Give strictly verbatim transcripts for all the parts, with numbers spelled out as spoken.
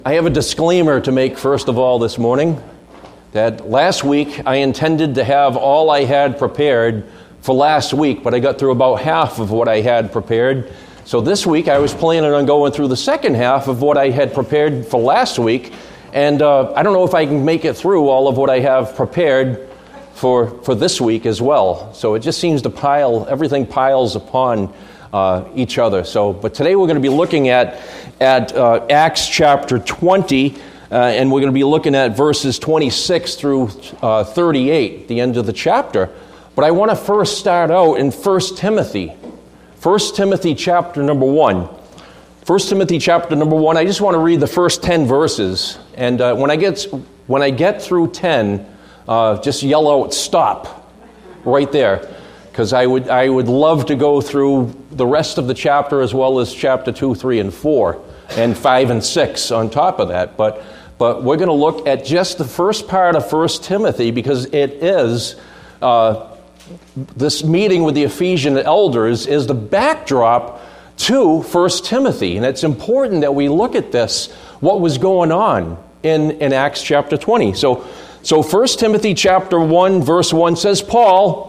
I have a disclaimer to make first of all this morning, that last week I intended to have all I had prepared for last week, but I got through about half of what I had prepared. So this week I was planning on going through the second half of what I had prepared for last week, and uh, I don't know if I can make it through all of what I have prepared for, for this week as well. So it just seems to pile, everything piles upon Uh, each other. So, but today we're going to be looking at at uh, Acts chapter twenty, uh, and we're going to be looking at verses twenty-six through uh, thirty-eight, the end of the chapter. But I want to first start out in First Timothy, First Timothy chapter number one. First Timothy chapter number one. I just want to read the first ten verses, and uh, when I get when I get through ten, uh, just yell out "stop" right there. Because I would I would love to go through the rest of the chapter as well as chapter two, three, and four, and five and six on top of that. But but we're going to look at just the first part of First Timothy because it is uh, this meeting with the Ephesian elders is the backdrop to First Timothy, and it's important that we look at this, what was going on in in Acts chapter twenty. So so First Timothy chapter one verse one says, Paul,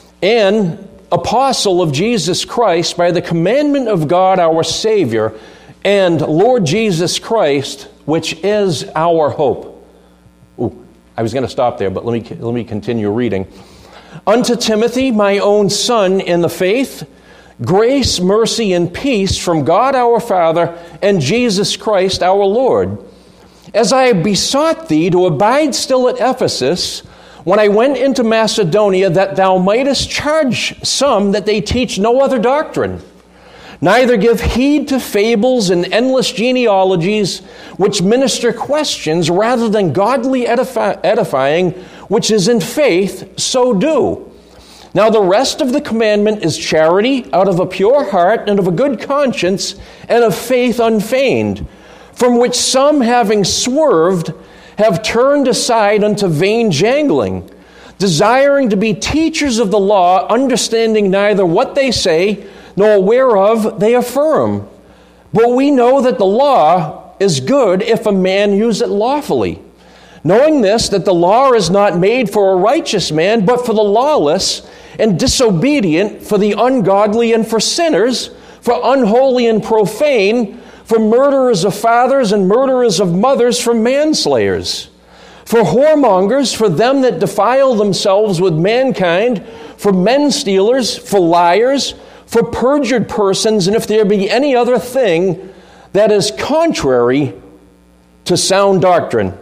an apostle of Jesus Christ, by the commandment of God our Savior, and Lord Jesus Christ, which is our hope. Ooh, I was going to stop there, but let me let me continue reading. Unto Timothy, my own son in the faith, grace, mercy, and peace from God our Father and Jesus Christ our Lord. As I besought thee to abide still at Ephesus, when I went into Macedonia, that thou mightest charge some that they teach no other doctrine, neither give heed to fables and endless genealogies, which minister questions rather than godly edify- edifying, which is in faith, so do. Now the rest of the commandment is charity, out of a pure heart and of a good conscience, and of faith unfeigned, from which some, having swerved, have turned aside unto vain jangling, desiring to be teachers of the law, understanding neither what they say, nor whereof they affirm. But we know that the law is good if a man use it lawfully, knowing this, that the law is not made for a righteous man, but for the lawless and disobedient, for the ungodly and for sinners, for unholy and profane, for murderers of fathers and murderers of mothers, for manslayers, for whoremongers, for them that defile themselves with mankind, for men stealers, for liars, for perjured persons, and if there be any other thing that is contrary to sound doctrine.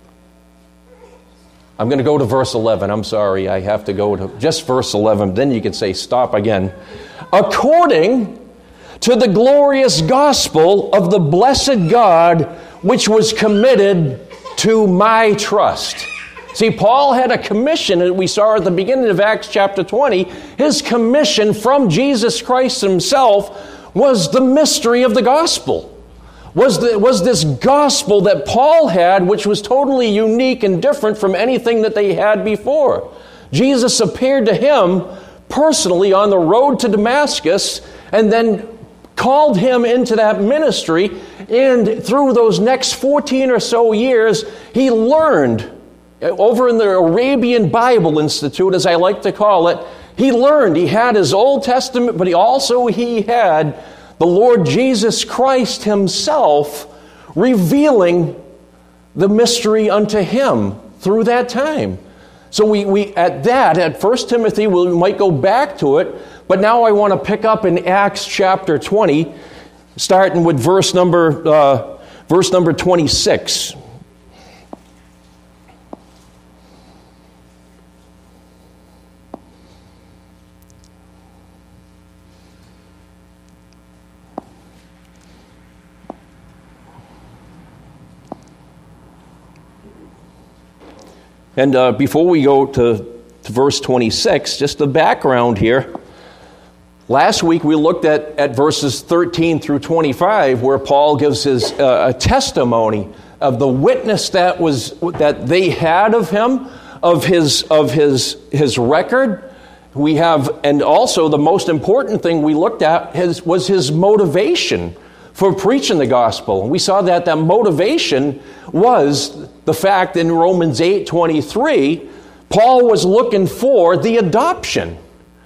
I'm going to go to verse eleven. I'm sorry, I have to go to just verse eleven. Then you can say stop again. According to the glorious gospel of the blessed God, which was committed to my trust. See, Paul had a commission that we saw at the beginning of Acts chapter twenty. His commission from Jesus Christ himself was the mystery of the gospel. Was, the, was this gospel that Paul had, which was totally unique and different from anything that they had before. Jesus appeared to him personally on the road to Damascus, and then called him into that ministry, and through those next fourteen or so years, he learned, over in the Arabian Bible Institute, as I like to call it, he learned, he had his Old Testament, but he also he had the Lord Jesus Christ himself revealing the mystery unto him through that time. So we, we at that, at First Timothy, we might go back to it, but now I want to pick up in Acts chapter twenty, starting with verse number uh, verse number twenty-six. And uh, before we go to, to verse twenty-six, just the background here. Last week we looked at, at verses thirteen through twenty-five, where Paul gives his uh, a testimony of the witness that was that they had of him, of his of his his record. We have, and also the most important thing we looked at his, was his motivation for preaching the gospel. And we saw that that motivation was the fact in Romans eight twenty-three, Paul was looking for the adoption.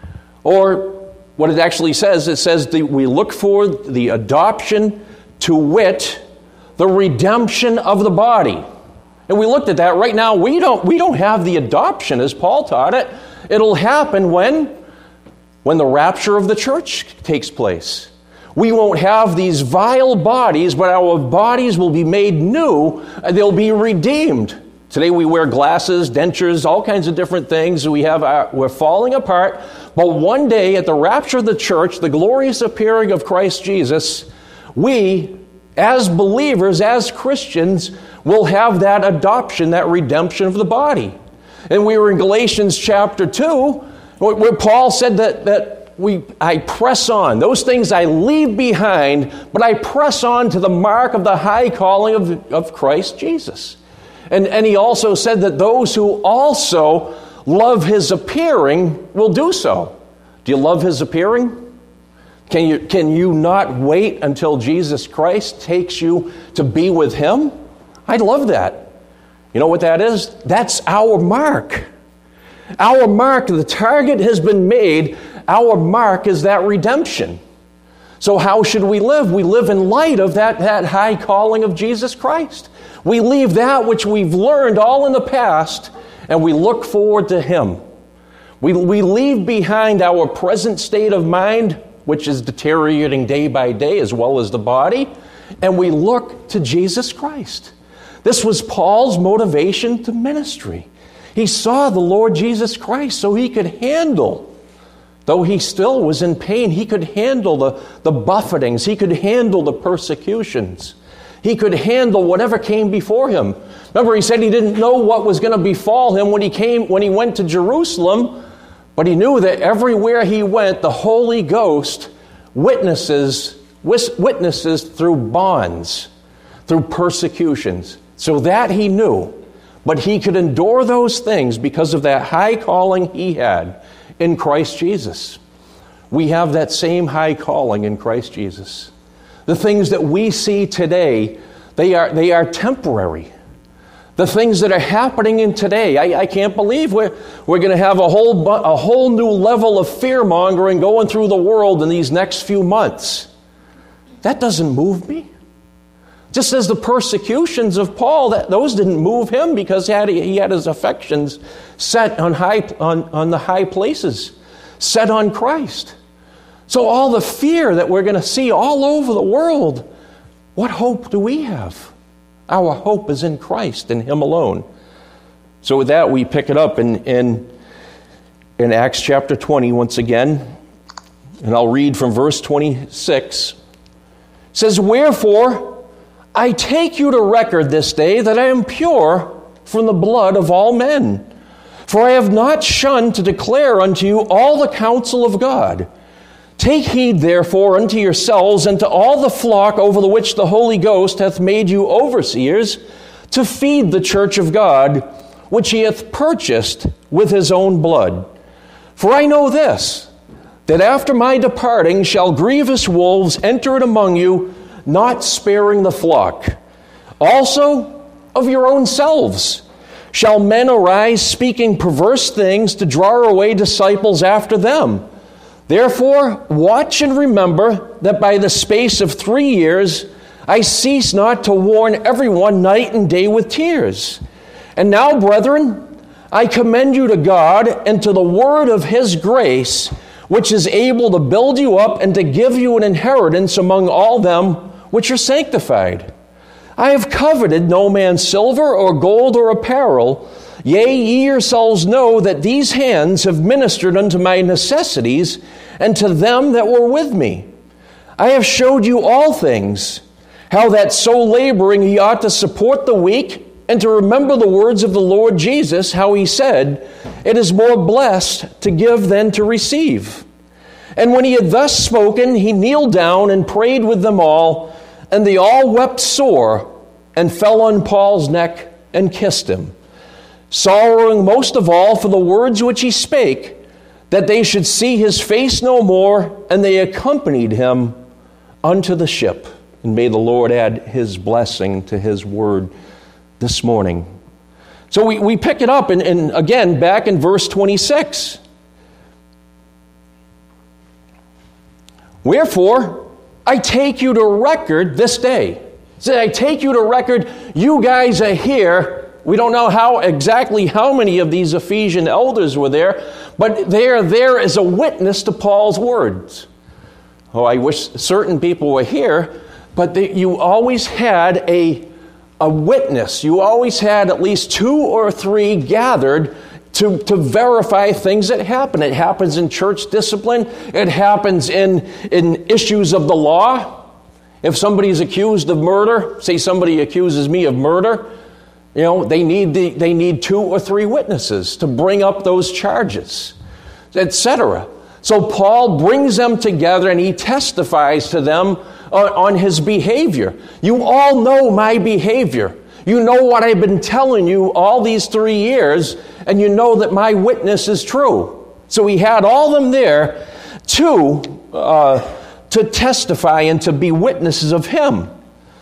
Or what it actually says, it says that we look for the adoption, to wit, the redemption of the body. And we looked at that. Right now, we don't, we don't have the adoption as Paul taught it. It'll happen when, when the rapture of the church takes place. We won't have these vile bodies, but our bodies will be made new, and they'll be redeemed. Today we wear glasses, dentures, all kinds of different things. We have our, we're falling apart. But one day at the rapture of the church, the glorious appearing of Christ Jesus, we, as believers, as Christians, will have that adoption, that redemption of the body. And we were in Galatians chapter two, where Paul said that, that we, I press on. Those things I leave behind, but I press on to the mark of the high calling of, of Christ Jesus. And, and he also said that those who also love his appearing will do so. Do you love his appearing? Can you, can you not wait until Jesus Christ takes you to be with him? I'd love that. You know what that is? That's our mark. Our mark, the target has been made. Our mark is that redemption. So how should we live? We live in light of that, that high calling of Jesus Christ. We leave that which we've learned all in the past, and we look forward to him. We, we leave behind our present state of mind, which is deteriorating day by day, as well as the body, and we look to Jesus Christ. This was Paul's motivation to ministry. He saw the Lord Jesus Christ so he could handle, though he still was in pain, he could handle the, the buffetings, he could handle the persecutions. He could handle whatever came before him. Remember, he said he didn't know what was going to befall him when he came, when he went to Jerusalem, but he knew that everywhere he went, the Holy Ghost witnesses, witnesses through bonds, through persecutions. So that he knew. But he could endure those things because of that high calling he had in Christ Jesus. We have that same high calling in Christ Jesus. The things that we see today, they are, they are temporary. The things that are happening in today, I, I can't believe we're, we're going to have a whole, a whole new level of fear-mongering going through the world in these next few months. That doesn't move me. Just as the persecutions of Paul, that, those didn't move him because he had, he had his affections set on, high, on, on the high places, set on Christ. So all the fear that we're going to see all over the world, what hope do we have? Our hope is in Christ and him alone. So with that, we pick it up in, in, in Acts chapter twenty once again. And I'll read from verse twenty-six. It says, "Wherefore I take you to record this day that I am pure from the blood of all men. For I have not shunned to declare unto you all the counsel of God. Take heed, therefore, unto yourselves and to all the flock over the which the Holy Ghost hath made you overseers, to feed the church of God, which he hath purchased with his own blood. For I know this, that after my departing shall grievous wolves enter in among you, not sparing the flock. Also of your own selves shall men arise, speaking perverse things, to draw away disciples after them. Therefore, watch and remember that by the space of three years I cease not to warn everyone night and day with tears. And now, brethren, I commend you to God and to the word of his grace, which is able to build you up and to give you an inheritance among all them which are sanctified. I have coveted no man's silver or gold or apparel. Yea, ye yourselves know that these hands have ministered unto my necessities and to them that were with me. I have showed you all things, how that so laboring ye ought to support the weak, and to remember the words of the Lord Jesus, how he said, It is more blessed to give than to receive. And when he had thus spoken, he kneeled down and prayed with them all, and they all wept sore, and fell on Paul's neck and kissed him, sorrowing most of all for the words which he spake, that they should see his face no more, and they accompanied him unto the ship." And may the Lord add His blessing to His word this morning. So we, we pick it up, and, and again, back in verse twenty-six. Wherefore, I take you to record this day. Say, I take you to record, you guys are here. We don't know how exactly how many of these Ephesian elders were there, but they are there as a witness to Paul's words. Oh, I wish certain people were here, but they, you always had a, a witness. You always had at least two or three gathered to, to verify things that happen. It happens in church discipline. It happens in, in issues of the law. If somebody's accused of murder, say somebody accuses me of murder, you know, they need the, they need two or three witnesses to bring up those charges, et cetera. So Paul brings them together and he testifies to them on, on his behavior. You all know my behavior. You know what I've been telling you all these three years, and you know that my witness is true. So he had all them there to, uh, to testify and to be witnesses of him.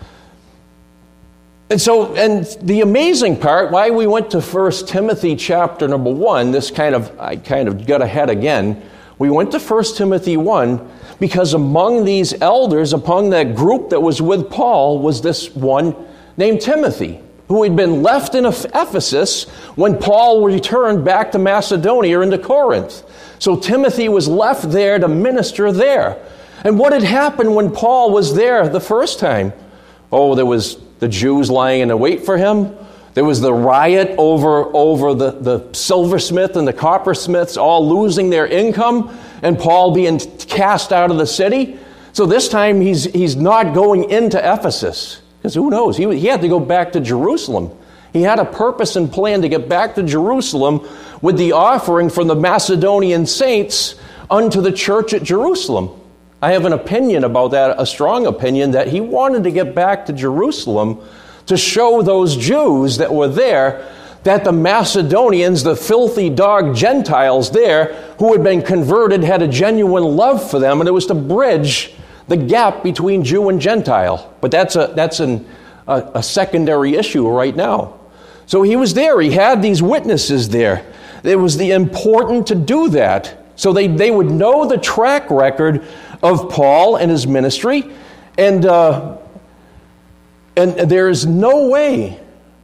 And so, and the amazing part, why we went to First Timothy chapter number one, this kind of, I kind of got ahead again. We went to First Timothy one because among these elders, among that group that was with Paul, was this one named Timothy, who had been left in Ephesus when Paul returned back to Macedonia and to Corinth. So Timothy was left there to minister there. And what had happened when Paul was there the first time? Oh, there was the Jews lying in wait for him. There was the riot over, over the, the silversmith and the coppersmiths all losing their income and Paul being cast out of the city. So this time he's, he's not going into Ephesus. Because who knows? He, he had to go back to Jerusalem. He had a purpose and plan to get back to Jerusalem with the offering from the Macedonian saints unto the church at Jerusalem. I have an opinion about that, a strong opinion, that he wanted to get back to Jerusalem to show those Jews that were there that the Macedonians, the filthy dog Gentiles there, who had been converted, had a genuine love for them, and it was to bridge the gap between Jew and Gentile. But that's a that's an, a, a secondary issue right now. So he was there. He had these witnesses there. It was the important to do that. So they, they would know the track record of Paul and his ministry. And, uh, and there is no way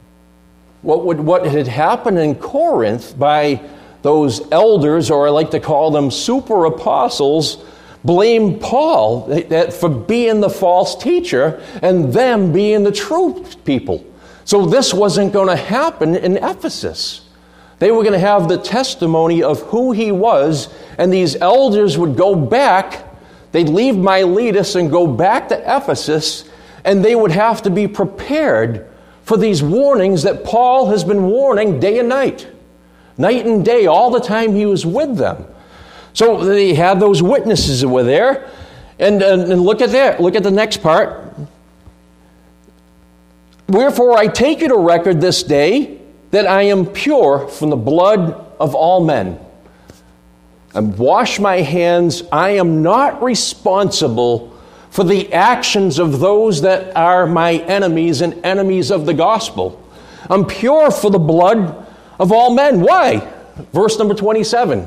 what would what had happened in Corinth by those elders, or I like to call them super apostles, blame Paul for being the false teacher and them being the true people. So this wasn't going to happen in Ephesus. They were going to have the testimony of who he was, and these elders would go back. They'd leave Miletus and go back to Ephesus, and they would have to be prepared for these warnings that Paul has been warning day and night. Night and day, all the time he was with them. So they had those witnesses that were there. And, and, and look at that. Look at the next part. Wherefore I take you to record this day that I am pure from the blood of all men. And wash my hands. I am not responsible for the actions of those that are my enemies and enemies of the gospel. I'm pure for the blood of all men. Why? Verse number twenty-seven.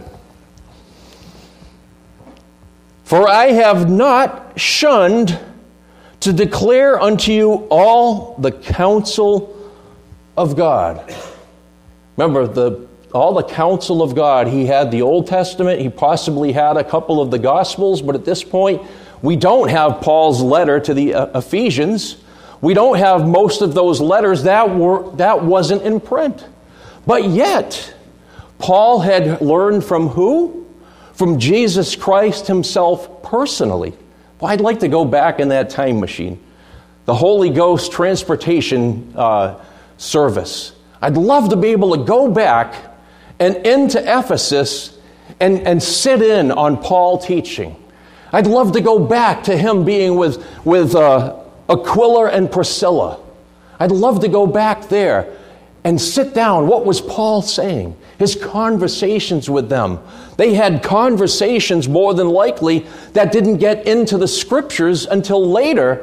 For I have not shunned to declare unto you all the counsel of God. Remember, the all the counsel of God. He had the Old Testament. He possibly had a couple of the Gospels, but at this point, we don't have Paul's letter to the Ephesians. We don't have most of those letters. That were that wasn't in print. But yet, Paul had learned from who? From Jesus Christ himself personally. Well, I'd like to go back in that time machine. The Holy Ghost transportation uh, service. I'd love to be able to go back and into Ephesus and, and sit in on Paul teaching. I'd love to go back to him being with, with uh, Aquila and Priscilla. I'd love to go back there and sit down. What was Paul saying? His conversations with them. They had conversations more than likely that didn't get into the scriptures until later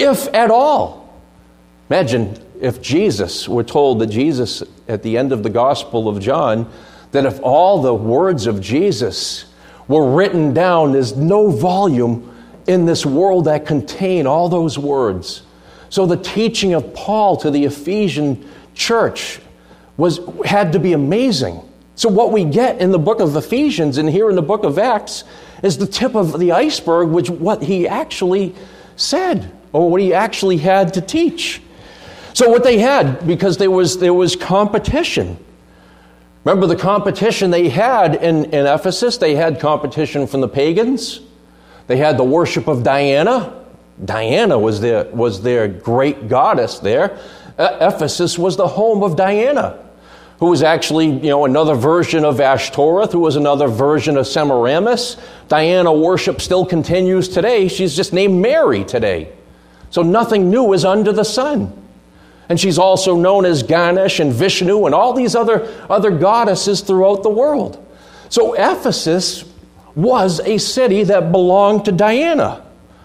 if at all. Imagine if Jesus, we're told that Jesus, at the end of the Gospel of John, that if all the words of Jesus were written down, there's no volume in this world that contain all those words. So the teaching of Paul to the Ephesian church was had to be amazing. So what we get in the book of Ephesians and here in the book of Acts is the tip of the iceberg, which what he actually said or what he actually had to teach. So what they had, because there was there was competition. Remember the competition they had in, in Ephesus? They had competition from the pagans. They had the worship of Diana. Diana was their, was their great goddess there. Ephesus was the home of Diana, who was actually, you know, another version of Ashtoreth, who was another version of Semiramis. Diana worship still continues today. She's just named Mary today. So nothing new is under the sun. And she's also known as Ganesh and Vishnu and all these other, other goddesses throughout the world. So Ephesus was a city that belonged to Diana.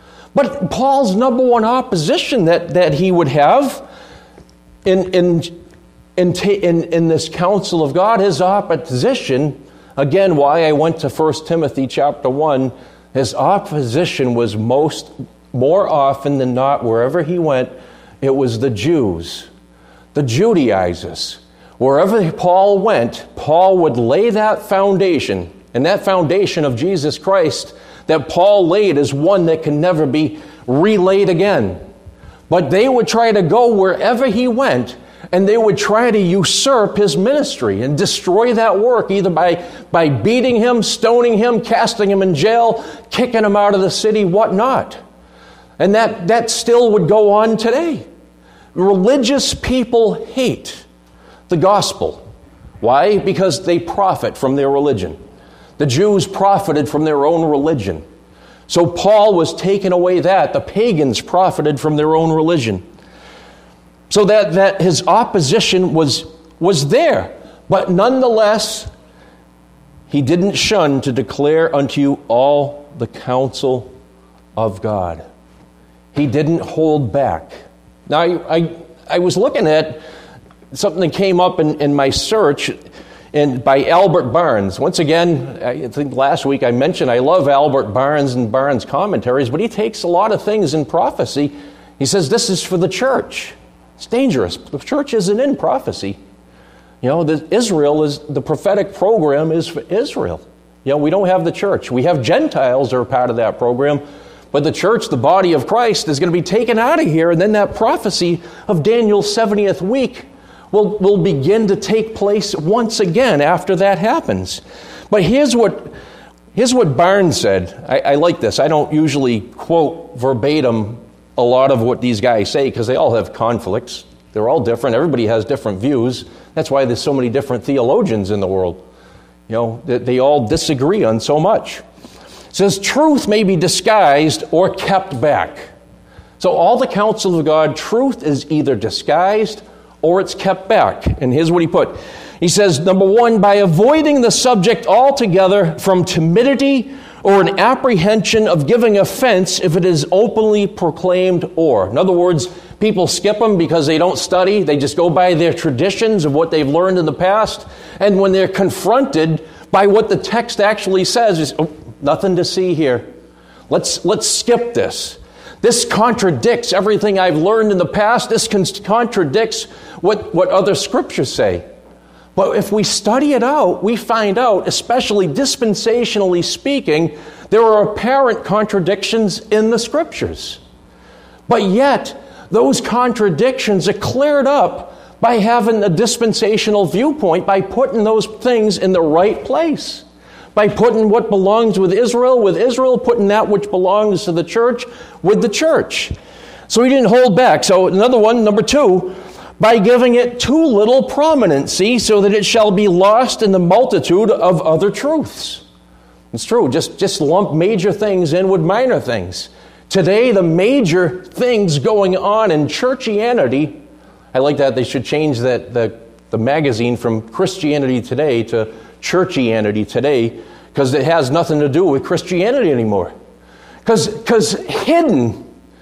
But Paul's number one opposition that, that he would have in, in, in, in, in this counsel of God, his opposition, again, why I went to First Timothy chapter one, his opposition was most, more often than not, wherever he went, it was the Jews, the Judaizers. Wherever Paul went, Paul would lay that foundation, and that foundation of Jesus Christ that Paul laid is one that can never be relaid again. But they would try to go wherever he went, and they would try to usurp his ministry and destroy that work, either by, by beating him, stoning him, casting him in jail, kicking him out of the city, whatnot. And that, that still would go on today. Religious people hate the gospel. Why? Because they profit from their religion. The Jews profited from their own religion. So Paul was taking away that. The pagans profited from their own religion. So that, that his opposition was, was there. But nonetheless, he didn't shun to declare unto you all the counsel of God. He didn't hold back. Now, I, I, I was looking at something that came up in, in my search and by Albert Barnes. Once again, I think last week I mentioned I love Albert Barnes and Barnes' commentaries, but he takes a lot of things in prophecy. He says this is for the church. It's dangerous. The church isn't in prophecy. You know, the, Israel is, the prophetic program is for Israel. You know, we don't have the church. We have Gentiles that are part of that program. But the church, the body of Christ, is going to be taken out of here, and then that prophecy of Daniel's seventieth week will, will begin to take place once again after that happens. But here's what, here's what Barnes said. I, I like this. I don't usually quote verbatim a lot of what these guys say because they all have conflicts. They're all different. Everybody has different views. That's why there's so many different theologians in the world. You know, they, they all disagree on so much. It says, truth may be disguised or kept back. So all the counsel of God, truth is either disguised or it's kept back. And here's what he put. He says, number one, by avoiding the subject altogether from timidity or an apprehension of giving offense if it is openly proclaimed or. In other words, people skip them because they don't study. They just go by their traditions of what they've learned in the past. And when they're confronted by what the text actually says, is oh, nothing to see here. Let's, let's skip this. This contradicts everything I've learned in the past. This con- contradicts what, what other scriptures say. But if we study it out, we find out, especially dispensationally speaking, there are apparent contradictions in the scriptures. But yet, those contradictions are cleared up by having a dispensational viewpoint, by putting those things in the right place. By putting what belongs with Israel, with Israel, putting that which belongs to the church, with the church. So he didn't hold back. So another one, number two, by giving it too little prominency so that it shall be lost in the multitude of other truths. It's true, just, just lump major things in with minor things. Today, the major things going on in churchianity, I like that they should change that the, the magazine from Christianity Today to Churchianity Today, because it has nothing to do with Christianity anymore. Because hidden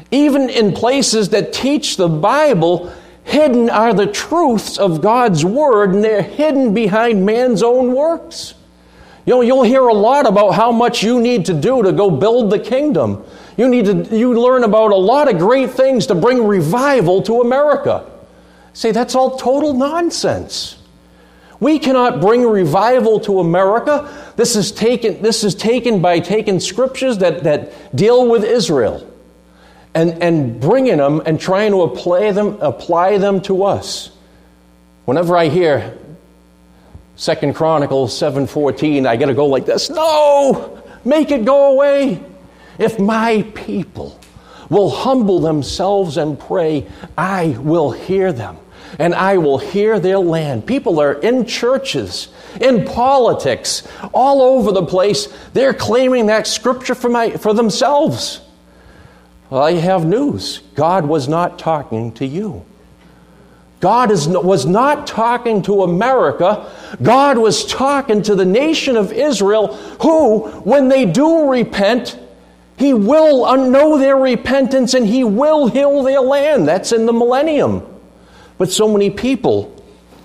Even in places that teach the Bible, hidden are the truths of God's Word, and they're hidden behind man's own works. You know, you'll hear a lot about how much you need to do to go build the kingdom. You need to you learn about a lot of great things to bring revival to America. Say, that's all total nonsense. We cannot bring revival to America. This is taken, this is taken by taking scriptures that, that deal with Israel and, and bringing them and trying to apply them, apply them to us. Whenever I hear Second Chronicles seven fourteen, I got to go like this. No! Make it go away. If my people will humble themselves and pray, I will hear them, and I will hear their land. People are in churches, in politics, all over the place. They're claiming that scripture for, my, for themselves. Well, I have news. God was not talking to you. God is, was not talking to America. God was talking to the nation of Israel, who, when they do repent, He will know their repentance and He will heal their land. That's in the millennium. But so many people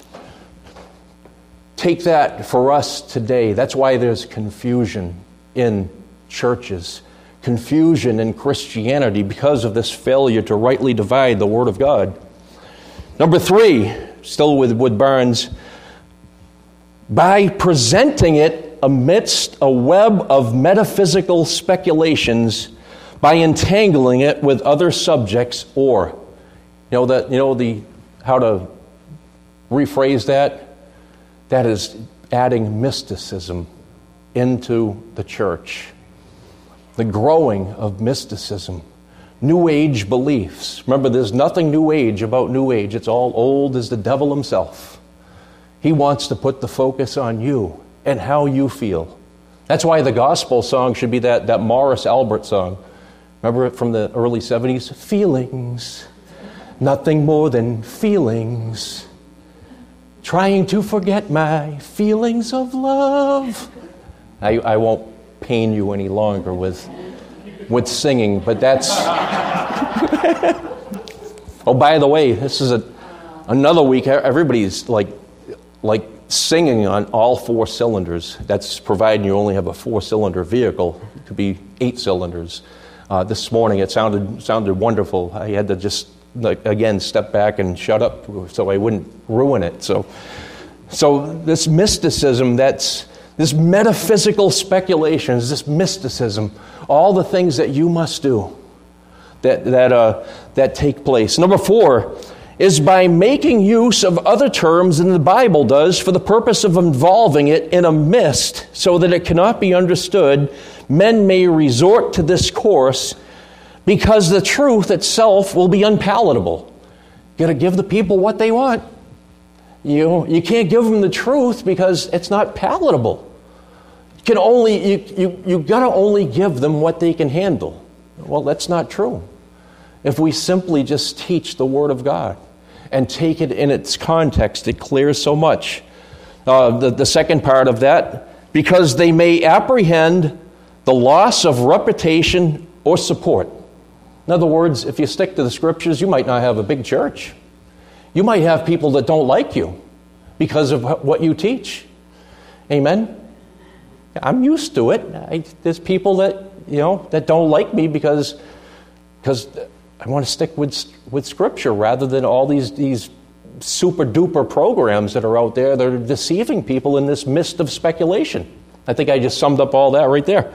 take that for us today. That's why there's confusion in churches, confusion in Christianity, because of this failure to rightly divide the Word of God. Number three, still with, with Barnes, by presenting it amidst a web of metaphysical speculations, by entangling it with other subjects, or, you know that you know the how to rephrase that? That is adding mysticism into the church. The growing of mysticism. New Age beliefs. Remember, there's nothing New Age about New Age. It's all old as the devil himself. He wants to put the focus on you and how you feel. That's why the gospel song should be that, that Morris Albert song. Remember it from the early seventies? Feelings. Nothing more than feelings. Trying to forget my feelings of love. I, I won't pain you any longer with, with singing, but that's... Oh, by the way, this is a, another week. Everybody's like, like singing on all four cylinders. That's providing you only have a four-cylinder vehicle. It could be eight cylinders. Uh, this morning it sounded sounded wonderful. I had to just, like, again, step back and shut up so I wouldn't ruin it. So, so this mysticism, that's this metaphysical speculations, this mysticism, all the things that you must do that that uh, that take place. Number four is by making use of other terms than the Bible does for the purpose of involving it in a mist so that it cannot be understood. Men may resort to this course because the truth itself will be unpalatable. You got to give the people what they want. You you can't give them the truth because it's not palatable. You can only you you you got to only give them what they can handle. Well, that's not true. If we simply just teach the Word of God and take it in its context, it clears so much. Uh, the, the second part of that, because they may apprehend the loss of reputation or support. In other words, if you stick to the Scriptures, you might not have a big church. You might have people that don't like you because of what you teach. Amen? I'm used to it. I, there's people that, you know, that don't like me because because I want to stick with with Scripture rather than all these these super duper programs that are out there that are deceiving people in this mist of speculation. I think I just summed up all that right there.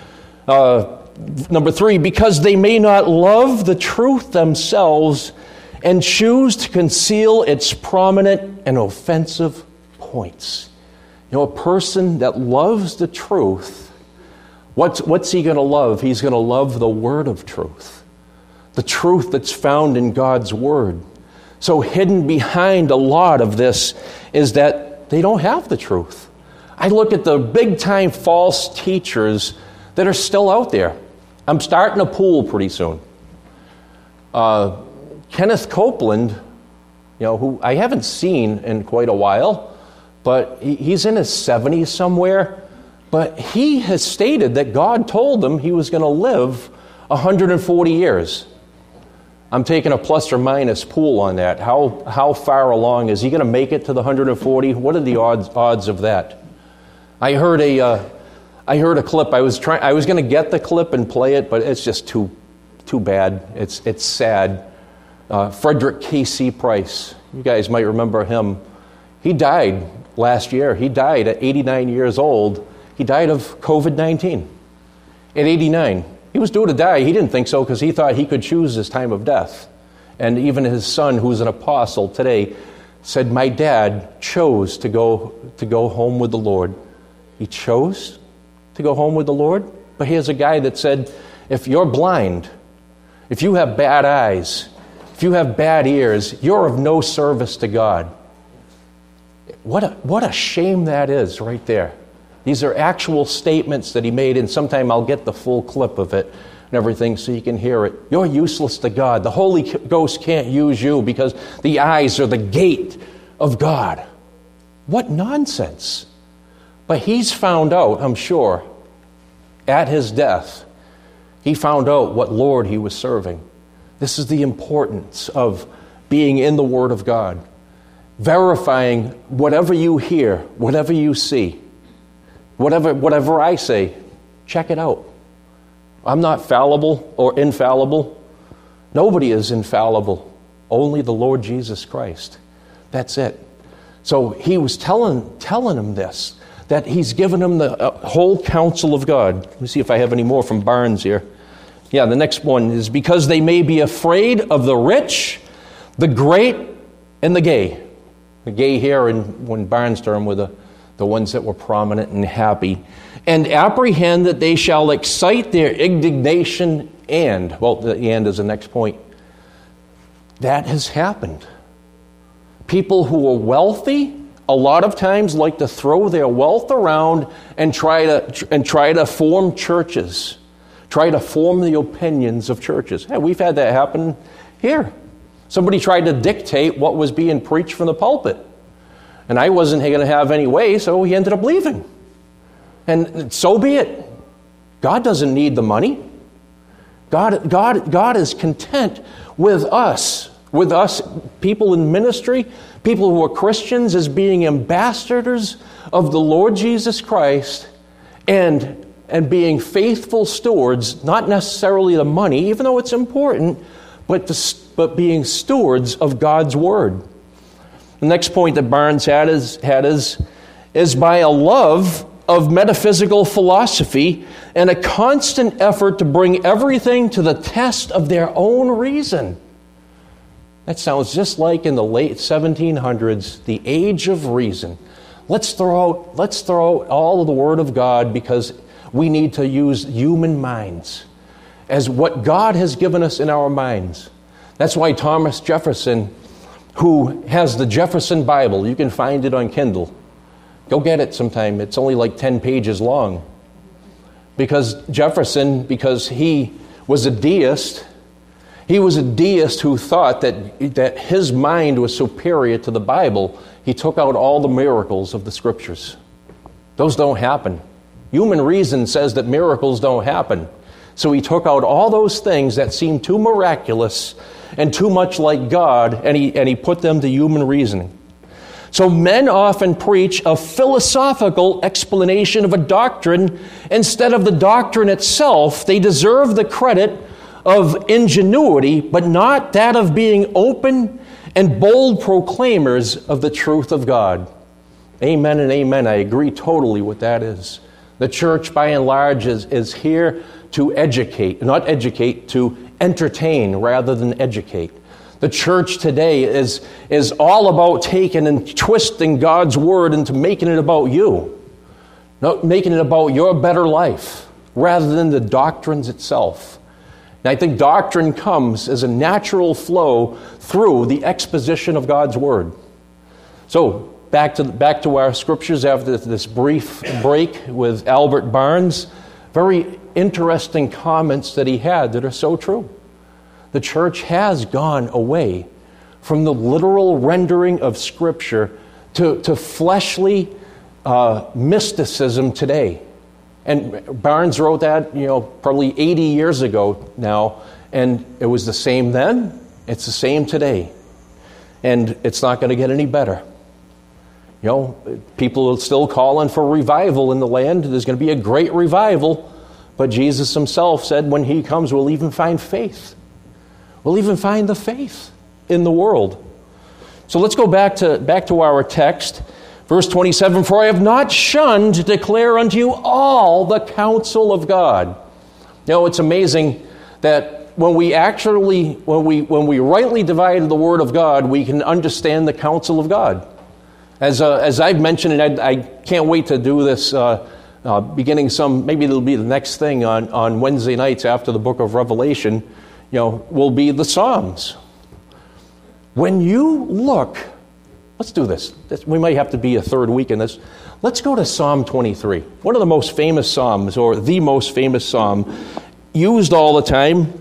Uh, number three, because they may not love the truth themselves and choose to conceal its prominent and offensive points. You know, a person that loves the truth, what's, what's he going to love? He's going to love the word of truth, the truth that's found in God's word. So hidden behind a lot of this is that they don't have the truth. I look at the big-time false teachers that are still out there. I'm starting a pool pretty soon. Uh, Kenneth Copeland, you know, who I haven't seen in quite a while, but he, he's in his seventies somewhere. But he has stated that God told him he was going to live one hundred forty years. I'm taking a plus or minus pool on that. How how far along is he going to make it to the one hundred forty? What are the odds odds of that? I heard a uh, I heard a clip. I was trying. I was going to get the clip and play it, but it's just too too bad. It's it's sad. Uh, Frederick K C Price. You guys might remember him. He died last year. He died at eighty-nine years old. He died of covid nineteen at eighty-nine. He was due to die. He didn't think so because he thought he could choose his time of death. And even his son, who's an apostle today, said, my dad chose to go to go home with the Lord. He chose to go home with the Lord? But here's a guy that said, if you're blind, if you have bad eyes, if you have bad ears, you're of no service to God. What a, what a shame that is right there. These are actual statements that he made, and sometime I'll get the full clip of it and everything so you can hear it. You're useless to God. The Holy Ghost can't use you because the eyes are the gate of God. What nonsense. But he's found out, I'm sure, at his death, he found out what Lord he was serving. This is the importance of being in the Word of God. Verifying whatever you hear, whatever you see. Whatever whatever I say, check it out. I'm not fallible or infallible. Nobody is infallible. Only the Lord Jesus Christ. That's it. So he was telling telling him this, that he's given him the uh, whole counsel of God. Let me see if I have any more from Barnes here. Yeah, the next one is because they may be afraid of the rich, the great, and the gay. The gay here, in when Barnes' term, were the the ones that were prominent and happy, and apprehend that they shall excite their indignation and, well, the and is the next point. That has happened. People who are wealthy, a lot of times like to throw their wealth around and try to and try to form churches, try to form the opinions of churches. Hey, we've had that happen here. Somebody tried to dictate what was being preached from the pulpit. And I wasn't going to have any way, so he ended up leaving. And so be it. God doesn't need the money. God, God, God is content with us, with us people in ministry, people who are Christians, as being ambassadors of the Lord Jesus Christ and, and being faithful stewards, not necessarily the money, even though it's important, but, the, but being stewards of God's Word. The next point that Barnes had is, had is, is by a love of metaphysical philosophy and a constant effort to bring everything to the test of their own reason. That sounds just like in the late seventeen hundreds, the age of reason. Let's throw out, let's throw out all of the Word of God because we need to use human minds as what God has given us in our minds. That's why Thomas Jefferson, who has the Jefferson Bible, you can find it on Kindle. Go get it sometime. It's only like ten pages long. Because Jefferson, because he was a deist, he was a deist who thought that, that his mind was superior to the Bible. He took out all the miracles of the Scriptures. Those don't happen. Human reason says that miracles don't happen. So he took out all those things that seem too miraculous and too much like God, and he, and he put them to human reasoning. So men often preach a philosophical explanation of a doctrine instead of the doctrine itself. They deserve the credit of ingenuity, but not that of being open and bold proclaimers of the truth of God. Amen and amen. I agree totally with that is. The church, by and large, is, is here to educate, not educate, to entertain rather than educate. The church today is, is all about taking and twisting God's Word into making it about you, not making it about your better life, rather than the doctrines itself. And I think doctrine comes as a natural flow through the exposition of God's Word. So, back to, back to our scriptures after this brief break with Albert Barnes. Very interesting comments that he had that are so true. The church has gone away from the literal rendering of Scripture to, to fleshly uh, mysticism today. And Barnes wrote that, you know, probably eighty years ago now, And it was the same then, it's the same today. And it's not going to get any better. You know, people are still calling for revival in the land. There's going to be a great revival. But Jesus himself said when he comes, we'll even find faith. We'll even find the faith in the world. So let's go back to back to our text. Verse twenty-seven, for I have not shunned to declare unto you all the counsel of God. You know, it's amazing that when we actually, when we when we rightly divide the Word of God, we can understand the counsel of God. As uh, as I've mentioned, and I, I can't wait to do this, uh, uh, beginning some, maybe it'll be the next thing on, on Wednesday nights after the book of Revelation, you know, will be the Psalms. When you look, let's do this. We might have to be a third week in this. Let's go to Psalm twenty-three. One of the most famous Psalms, or the most famous Psalm, used all the time.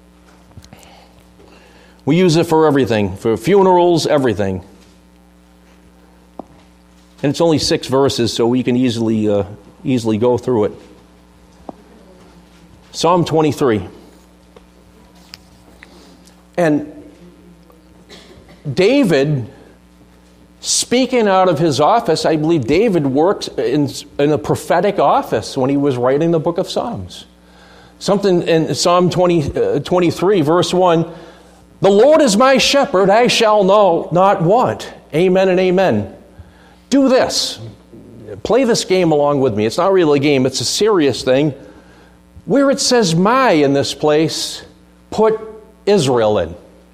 We use it for everything, for funerals, everything. And it's only six verses, so we can easily uh, easily go through it. Psalm twenty-three. And David, speaking out of his office, I believe David worked in, in a prophetic office when he was writing the book of Psalms. Something in Psalm twenty, uh, twenty-three, verse one, the Lord is my shepherd, I shall know not want. Amen and amen. Do this. Play this game along with me. It's not really a game, it's a serious thing. Where it says my in this place, put Israel in.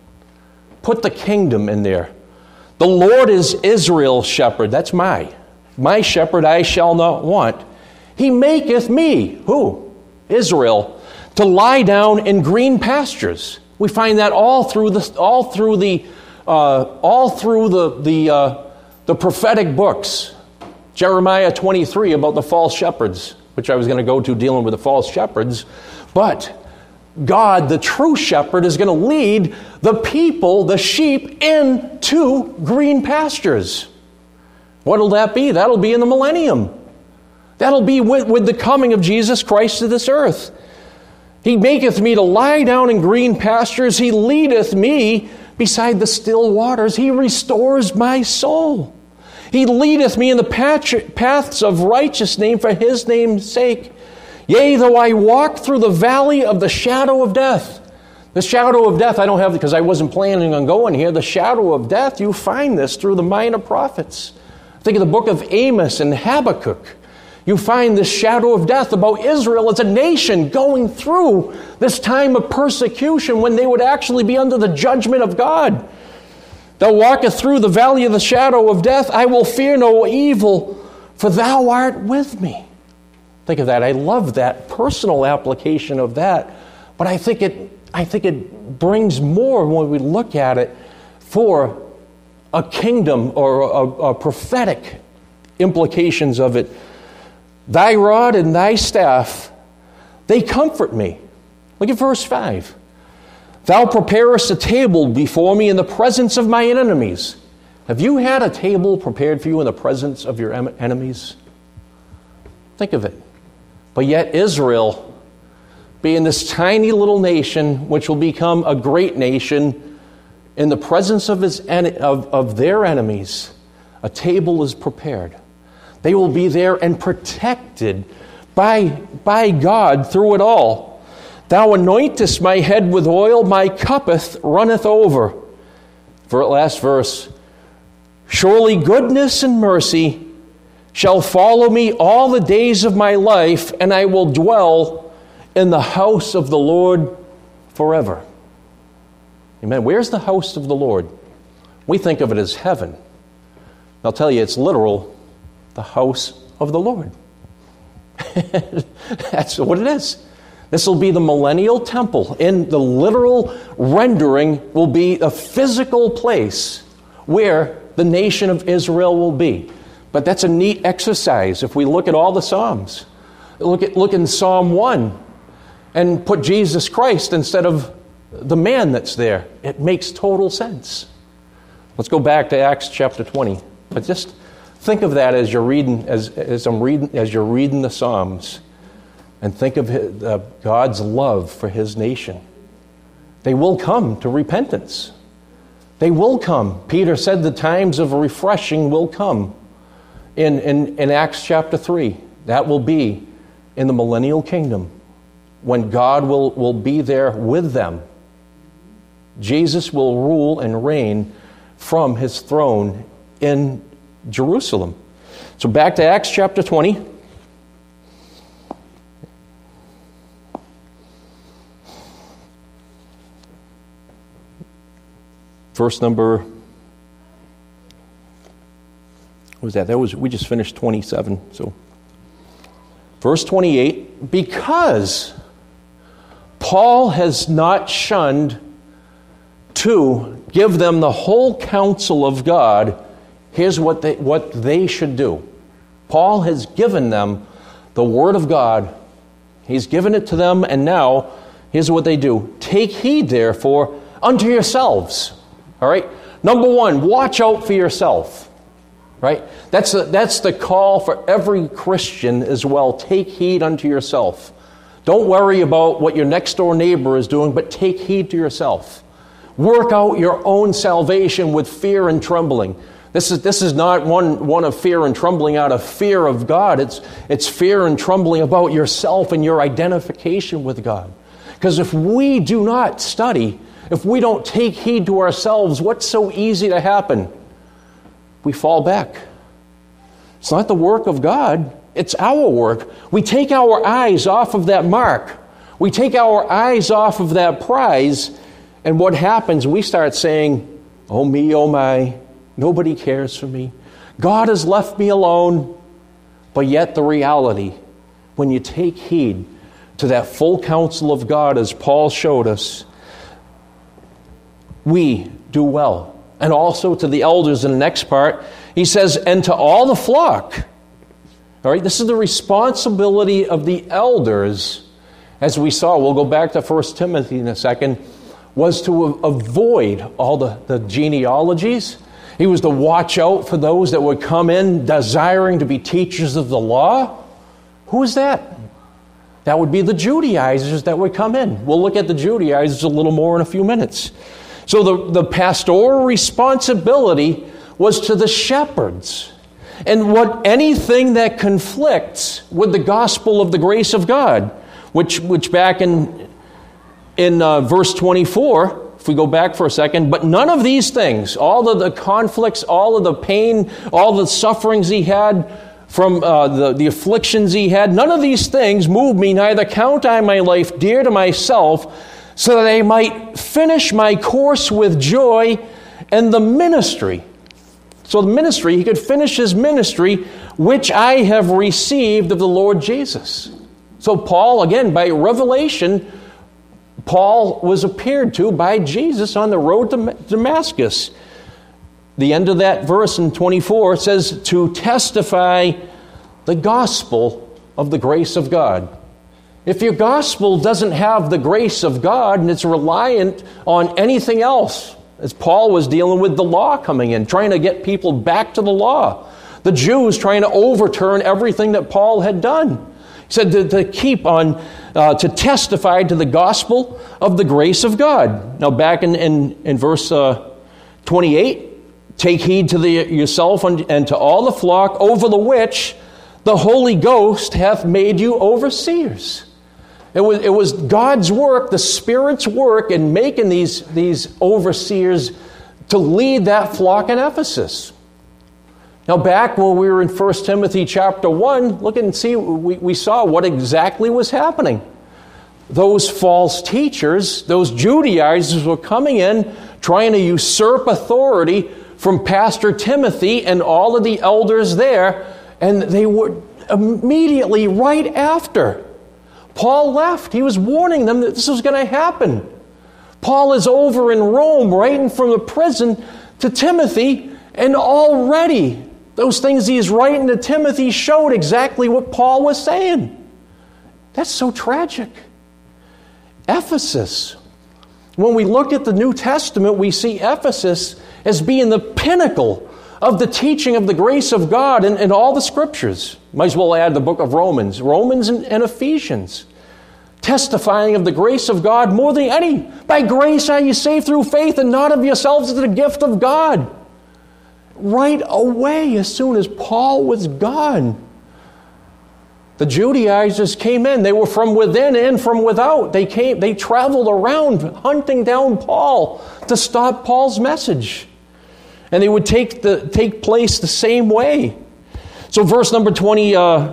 Put the kingdom in there. The Lord is Israel's shepherd. That's my. My shepherd I shall not want. He maketh me, who? Israel, to lie down in green pastures. We find that all through the all through the uh, all through the the uh, the prophetic books. Jeremiah twenty-three about the false shepherds, which I was going to go to dealing with the false shepherds, but God, the true shepherd, is going to lead the people, the sheep, into green pastures. What'll that be? That'll be in the millennium. That'll be with, with the coming of Jesus Christ to this earth. He maketh me to lie down in green pastures. He leadeth me beside the still waters. He restores my soul. He leadeth me in the paths of righteousness for his name's sake. Yea, though I walk through the valley of the shadow of death. The shadow of death, I don't have, because I wasn't planning on going here. The shadow of death, you find this through the minor prophets. Think of the book of Amos and Habakkuk. You find this shadow of death about Israel as a nation going through this time of persecution when they would actually be under the judgment of God. Thou walkest through the valley of the shadow of death, I will fear no evil, for thou art with me. Think of that. I love that personal application of that, but I think it I think it brings more when we look at it for a kingdom or a, a prophetic implications of it. Thy rod and thy staff, they comfort me. Look at verse five. Thou preparest a table before me in the presence of my enemies. Have you had a table prepared for you in the presence of your enemies? Think of it. But yet Israel, being this tiny little nation, which will become a great nation, in the presence of, his, of, of their enemies, a table is prepared. They will be there and protected by, by God through it all. Thou anointest my head with oil, my cuppeth runneth over. For last verse, surely goodness and mercy shall follow me all the days of my life, and I will dwell in the house of the Lord forever. Amen. Where's the house of the Lord? We think of it as heaven. I'll tell you, it's literal, the house of the Lord. That's what it is. This will be the millennial temple. In the literal rendering will be a physical place where the nation of Israel will be. But that's a neat exercise if we look at all the Psalms. Look at look in Psalm one and put Jesus Christ instead of the man that's there. It makes total sense. Let's go back to Acts chapter twenty. But just think of that as you're reading, as, as I'm reading, as you're reading the Psalms, and think of his, uh, God's love for his nation. They will come to repentance. They will come. Peter said the times of refreshing will come in, in, in Acts chapter three. That will be in the millennial kingdom when God will, will be there with them. Jesus will rule and reign from his throne in Jerusalem. So back to Acts chapter twenty. Verse number, what was that? That was, we just finished twenty-seven. So, verse twenty-eight, because Paul has not shunned to give them the whole counsel of God, here's what they, what they should do. Paul has given them the Word of God. He's given it to them, and now, here's what they do. Take heed, therefore, unto yourselves. All right? Number one, watch out for yourself. Right? That's the, that's the call for every Christian as well. Take heed unto yourself. Don't worry about what your next door neighbor is doing, but take heed to yourself. Work out your own salvation with fear and trembling. This is, this is not one, one of fear and trembling out of fear of God. It's, it's fear and trembling about yourself and your identification with God. Because if we do not study, if we don't take heed to ourselves, what's so easy to happen? We fall back. It's not the work of God, it's our work. We take our eyes off of that mark. We take our eyes off of that prize, and what happens? We start saying, oh me, oh my, nobody cares for me. God has left me alone. But yet the reality, when you take heed to that full counsel of God, as Paul showed us, we do well. And also to the elders in the next part, he says, and to all the flock. All right, this is the responsibility of the elders, as we saw. We'll go back to First Timothy in a second, was to avoid all the, the genealogies. He was to watch out for those that would come in desiring to be teachers of the law. Who is that? That would be the Judaizers that would come in. We'll look at the Judaizers a little more in a few minutes. So the, the pastoral responsibility was to the shepherds. And what anything that conflicts with the gospel of the grace of God, which which back in in uh, verse twenty-four, if we go back for a second, but none of these things, all of the conflicts, all of the pain, all the sufferings he had from uh, the, the afflictions he had, none of these things moved me, neither count I my life dear to myself, so that I might finish my course with joy and the ministry. So the ministry, he could finish his ministry, which I have received of the Lord Jesus. So Paul, again, by revelation, Paul was appeared to by Jesus on the road to Damascus. The end of that verse in twenty-four says, to testify the gospel of the grace of God. If your gospel doesn't have the grace of God and it's reliant on anything else, as Paul was dealing with the law coming in, trying to get people back to the law. The Jews trying to overturn everything that Paul had done. He said to, to keep on, uh, to testify to the gospel of the grace of God. Now back in, in, in verse uh, twenty-eight, take heed to the, yourself and, and to all the flock over the which the Holy Ghost hath made you overseers. It was, it was God's work, the Spirit's work in making these, these overseers to lead that flock in Ephesus. Now back when we were in First Timothy chapter one, look and see, we, we saw what exactly was happening. Those false teachers, those Judaizers were coming in, trying to usurp authority from Pastor Timothy and all of the elders there, and they were immediately right after Paul left, he was warning them that this was going to happen. Paul is over in Rome, writing from the prison to Timothy, and already those things he is writing to Timothy showed exactly what Paul was saying. That's so tragic. Ephesus. When we look at the New Testament, we see Ephesus as being the pinnacle of the teaching of the grace of God in, in all the Scriptures. Might as well add the book of Romans. Romans and, and Ephesians. testifying of the grace of God more than any. By grace are you saved through faith, and not of yourselves, it's the gift of God. Right away, as soon as Paul was gone, the Judaizers came in. They were from within and from without. They came. They traveled around hunting down Paul to stop Paul's message. And they would take the take place the same way. So verse number twenty, uh,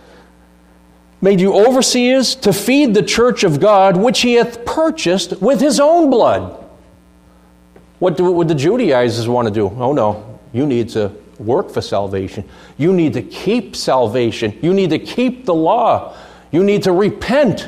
made you overseers to feed the church of God, which he hath purchased with his own blood. What do, would the Judaizers want to do? Oh no, you need to work for salvation. You need to keep salvation. You need to keep the law. You need to repent.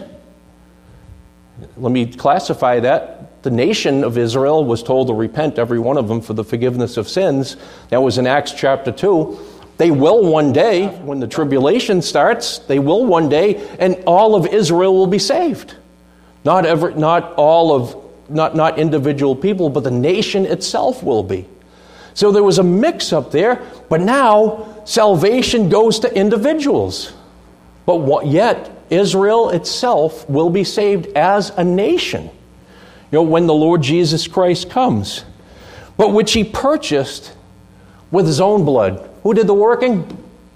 Let me classify that. The nation of Israel was told to repent, every one of them, for the forgiveness of sins. That was in Acts chapter two. They will one day, when the tribulation starts, they will one day, and all of Israel will be saved. Not ever, not all of, not, not individual people, but the nation itself will be. So there was a mix-up there, but now salvation goes to individuals. But what, yet Israel itself will be saved as a nation, you know, when the Lord Jesus Christ comes. But which he purchased with his own blood. Who did the working?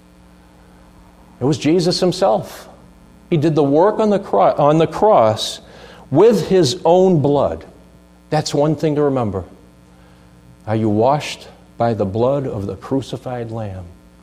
It was Jesus himself. He did the work on the cro- on the cross with his own blood. That's one thing to remember. Are you washed by the blood of the crucified Lamb?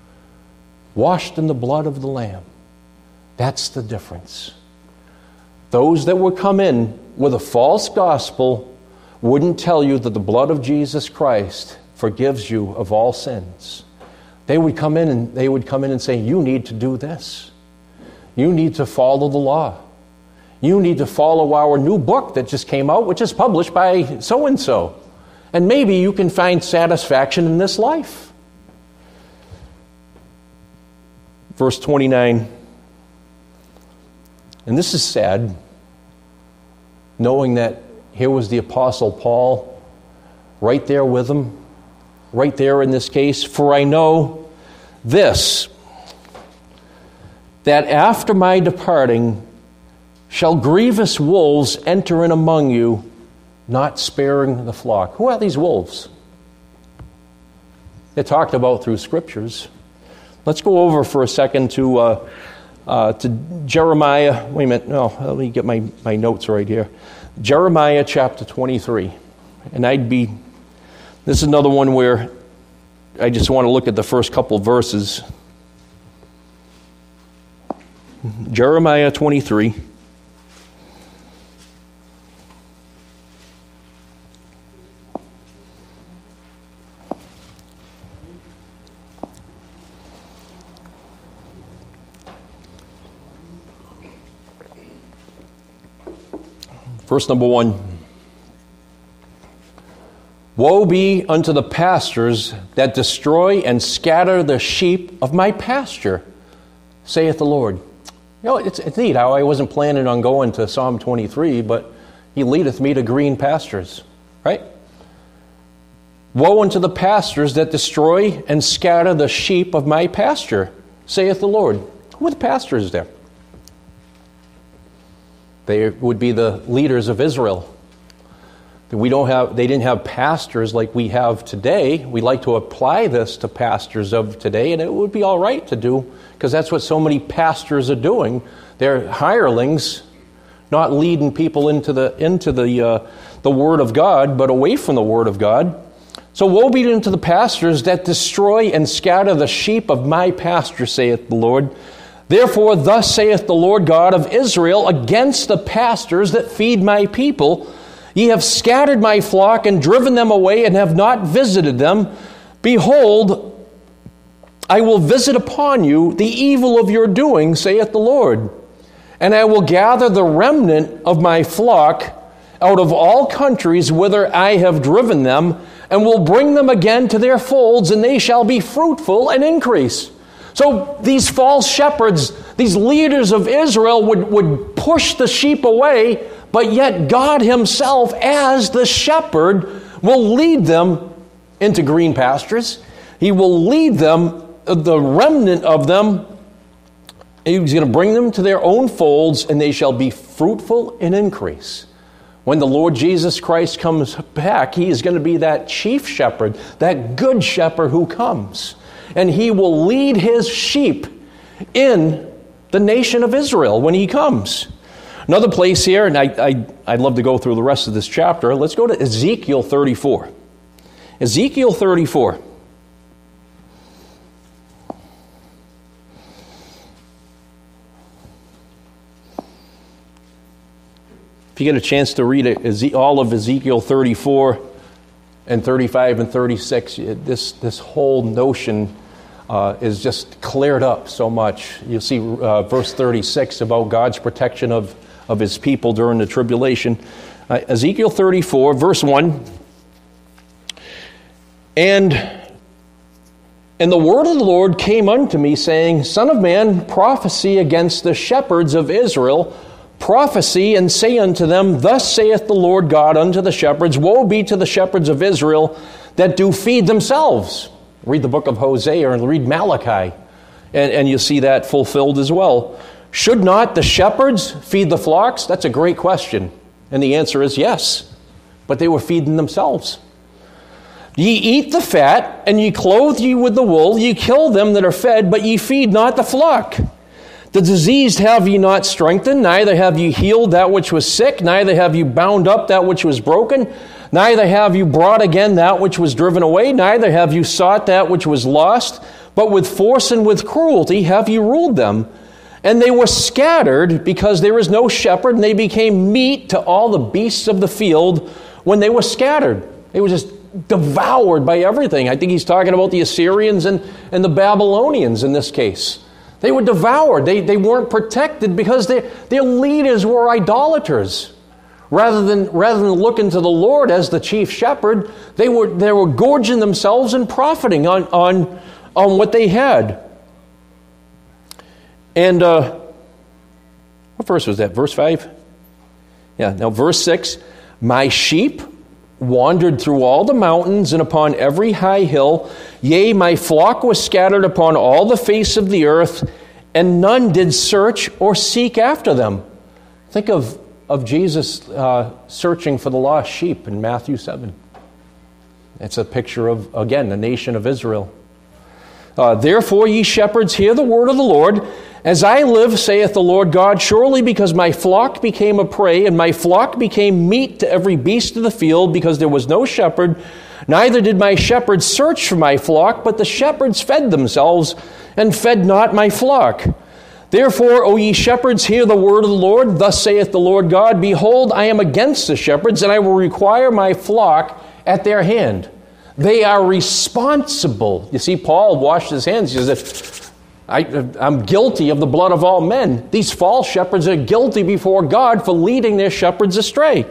Washed in the blood of the Lamb. That's the difference. Those that would come in with a false gospel wouldn't tell you that the blood of Jesus Christ forgives you of all sins. They would come in and they would come in and say, you need to do this. You need to follow the law. You need to follow our new book that just came out, which is published by so-and-so. And maybe you can find satisfaction in this life. Verse twenty-nine. And this is sad, knowing that here was the Apostle Paul right there with him, right there in this case. For I know this, that after my departing shall grievous wolves enter in among you, not sparing the flock. Who are these wolves? They're talked about through scriptures. Let's go over for a second to uh, uh, to Jeremiah. Wait a minute. No, let me get my, my notes right here. Jeremiah chapter twenty-three. And I'd be, this is another one where I just want to look at the first couple verses. Jeremiah twenty-three. Verse number one. Woe be unto the pastors that destroy and scatter the sheep of my pasture, saith the Lord. You know, it's, it's neat how I wasn't planning on going to Psalm twenty-three, but he leadeth me to green pastures, right? Woe unto the pastors that destroy and scatter the sheep of my pasture, saith the Lord. Who are the pastors there? They would be the leaders of Israel. We don't have, they didn't have pastors like we have today. We like to apply this to pastors of today, and it would be all right to do, because that's what so many pastors are doing. They're hirelings, not leading people into the into the uh, the Word of God, but away from the Word of God. So woe be unto the pastors that destroy and scatter the sheep of my pasture, saith the Lord. Therefore, thus saith the Lord God of Israel against the pastors that feed my people, ye have scattered my flock and driven them away and have not visited them. Behold, I will visit upon you the evil of your doing, saith the Lord. And I will gather the remnant of my flock out of all countries whither I have driven them, and will bring them again to their folds, and they shall be fruitful and increase. So these false shepherds, these leaders of Israel would, would push the sheep away, but yet God himself, as the shepherd, will lead them into green pastures. He will lead them, the remnant of them, And he's going to bring them to their own folds, and they shall be fruitful and increase. When the Lord Jesus Christ comes back, he is going to be that chief shepherd, that good shepherd who comes. And he will lead his sheep in the nation of Israel when he comes. Another place here, and I, I, I'd love to go through the rest of this chapter. Let's go to Ezekiel thirty-four. Ezekiel thirty-four. If you get a chance to read it, all of Ezekiel thirty-four and thirty-five and thirty-six, this, this whole notion uh, is just cleared up so much. You'll see uh, verse thirty-six about God's protection of, of his people during the tribulation. Uh, Ezekiel thirty-four, verse one. And, and the word of the Lord came unto me, saying, Son of man, prophesy against the shepherds of Israel, prophecy, and say unto them, Thus saith the Lord God unto the shepherds, Woe be to the shepherds of Israel that do feed themselves. Read the book of Hosea and read Malachi, and, and you see that fulfilled as well. Should not the shepherds feed the flocks? That's a great question. And the answer is yes. But they were feeding themselves. Ye eat the fat, and ye clothe ye with the wool, ye kill them that are fed, but ye feed not the flock. The diseased have ye not strengthened, neither have ye healed that which was sick, neither have you bound up that which was broken, neither have you brought again that which was driven away, neither have you sought that which was lost, but with force and with cruelty have you ruled them. And they were scattered because there is no shepherd, and they became meat to all the beasts of the field when they were scattered. They were just devoured by everything. I think he's talking about the Assyrians and, and the Babylonians in this case. They were devoured. They, they weren't protected because they, their leaders were idolaters. Rather than, rather than looking to the Lord as the chief shepherd, they were, they were gorging themselves and profiting on, on, on what they had. And uh, what verse was that? Verse five? Yeah, now verse six. My sheep wandered through all the mountains and upon every high hill. Yea, my flock was scattered upon all the face of the earth, and none did search or seek after them. Think of, of Jesus uh, searching for the lost sheep in Matthew seven. It's a picture of, again, the nation of Israel. Uh, Therefore, ye shepherds, hear the word of the Lord. As I live, saith the Lord God, surely because my flock became a prey, and my flock became meat to every beast of the field, because there was no shepherd, neither did my shepherds search for my flock, but the shepherds fed themselves, and fed not my flock. Therefore, O ye shepherds, hear the word of the Lord. Thus saith the Lord God, Behold, I am against the shepherds, and I will require my flock at their hand. They are responsible. You see, Paul washed his hands. He says, I, I'm guilty of the blood of all men. These false shepherds are guilty before God for leading their shepherds astray.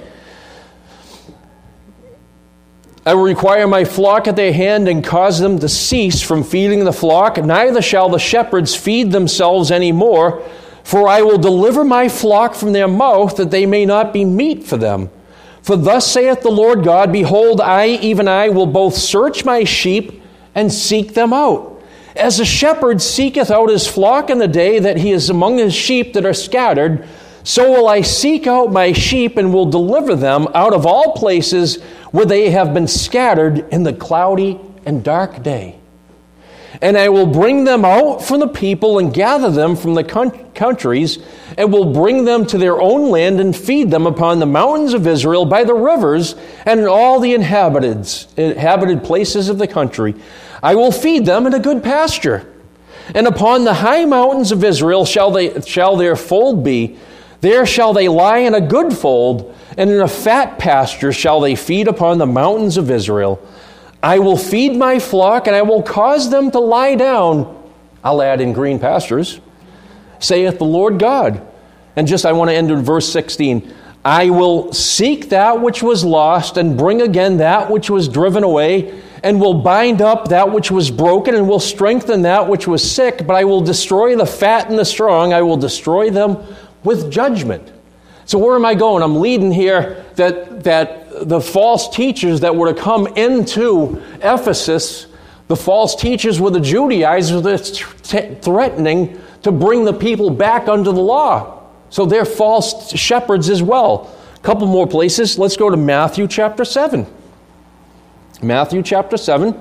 I will require my flock at their hand and cause them to cease from feeding the flock. Neither shall the shepherds feed themselves any more, for I will deliver my flock from their mouth, that they may not be meat for them. For thus saith the Lord God, Behold, I, even I, will both search my sheep and seek them out. As a shepherd seeketh out his flock in the day that he is among his sheep that are scattered, so will I seek out my sheep and will deliver them out of all places where they have been scattered in the cloudy and dark day. And I will bring them out from the people and gather them from the countries, and will bring them to their own land and feed them upon the mountains of Israel, by the rivers, and in all the inhabited, inhabited places of the country. I will feed them in a good pasture. And upon the high mountains of Israel shall they shall their fold be. There shall they lie in a good fold, and in a fat pasture shall they feed upon the mountains of Israel. I will feed my flock, and I will cause them to lie down. I'll add in green pastures, saith the Lord God. And just I want to end in verse sixteen. I will seek that which was lost, and bring again that which was driven away, and will bind up that which was broken, and will strengthen that which was sick. But I will destroy the fat and the strong. I will destroy them with judgment. So where am I going? I'm leading here that, that the false teachers that were to come into Ephesus, The false teachers were the Judaizers that's t- threatening to bring the people back under the law. So they're false shepherds as well. A couple more places. Let's go to Matthew chapter seven. Matthew chapter seven.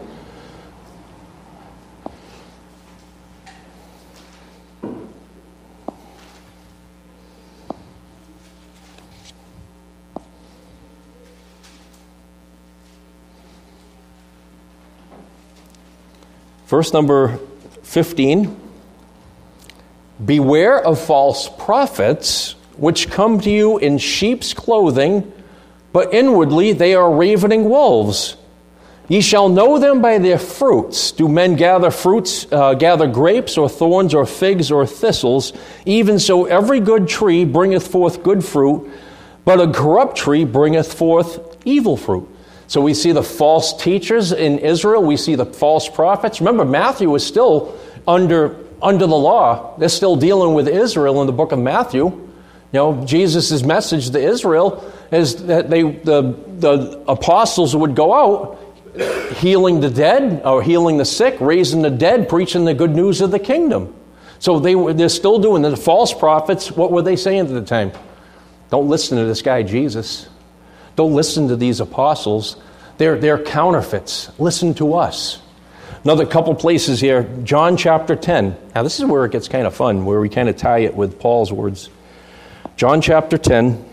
Verse number fifteen. Beware of false prophets, which come to you in sheep's clothing, but inwardly they are ravening wolves. Ye shall know them by their fruits. Do men gather fruits, uh, gather grapes, or thorns, or figs, or thistles? Even so every good tree bringeth forth good fruit, but a corrupt tree bringeth forth evil fruit. So we see the false teachers in Israel. We see the false prophets. Remember, Matthew is still under, under the law. They're still dealing with Israel in the book of Matthew. You know, Jesus' message to Israel is that they, the, the apostles would go out healing the dead, or healing the sick, raising the dead, preaching the good news of the kingdom. So they were, they're still doing the false prophets. What were they saying at the time? Don't listen to this guy, Jesus. Don't listen to these apostles. They're, they're counterfeits. Listen to us. Another couple places here. John chapter ten. Now this is where it gets kind of fun, where we kind of tie it with Paul's words. John chapter ten.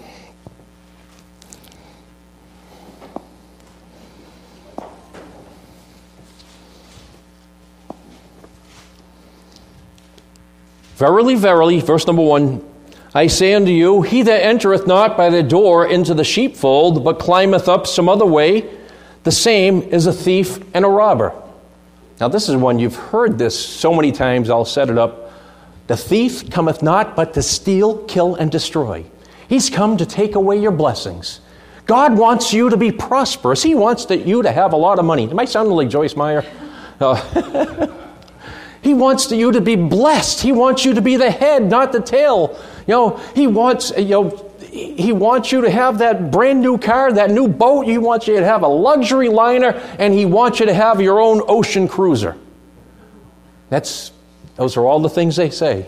Verily, verily, verse number one, I say unto you, he that entereth not by the door into the sheepfold, but climbeth up some other way, the same is a thief and a robber. Now this is one, you've heard this so many times, I'll set it up. The thief cometh not but to steal, kill, and destroy. He's come to take away your blessings. God wants you to be prosperous. He wants that you to have a lot of money. It might sound like Joyce Meyer. Uh, He wants you to be blessed. He wants you to be the head, not the tail. You know, he wants, you know, he wants you to have that brand new car, that new boat. He wants you to have a luxury liner, and he wants you to have your own ocean cruiser. That's, those are all the things they say.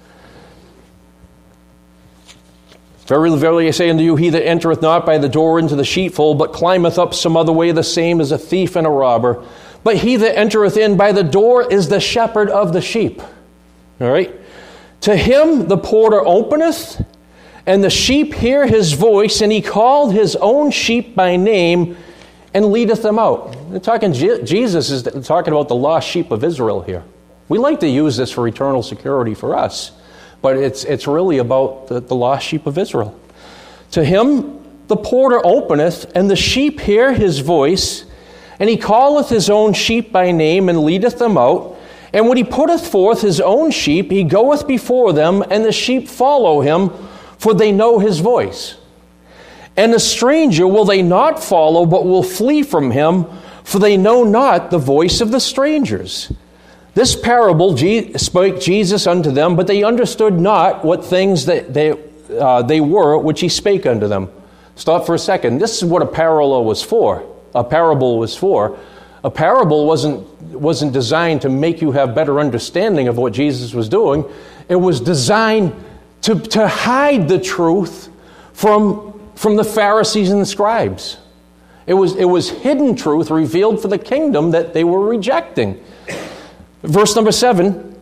Verily, verily, I say unto you, he that entereth not by the door into the sheepfold, but climbeth up some other way, the same is a thief and a robber. But he that entereth in by the door is the shepherd of the sheep. All right? To him the porter openeth, and the sheep hear his voice, and he called his own sheep by name, and leadeth them out. They're talking, Jesus is talking about the lost sheep of Israel here. We like to use this for eternal security for us, but it's, it's really about the, the lost sheep of Israel. To him the porter openeth, and the sheep hear his voice, and he calleth his own sheep by name, and leadeth them out. And when he putteth forth his own sheep, he goeth before them, and the sheep follow him, for they know his voice. And a stranger will they not follow, but will flee from him, for they know not the voice of the strangers. This parable spake Jesus unto them, but they understood not what things that they, uh, they were, which he spake unto them. Stop for a second. This is what a parallel was for. A parable was for. A parable wasn't, wasn't designed to make you have better understanding of what Jesus was doing. It was designed to, to hide the truth from, from the Pharisees and the scribes. It was, it was hidden truth revealed for the kingdom that they were rejecting. Verse number seven.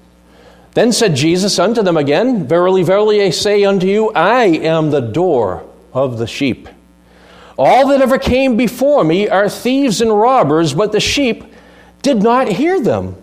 Then said Jesus unto them again, Verily, verily, I say unto you, I am the door of the sheep. All that ever came before me are thieves and robbers, but the sheep did not hear them.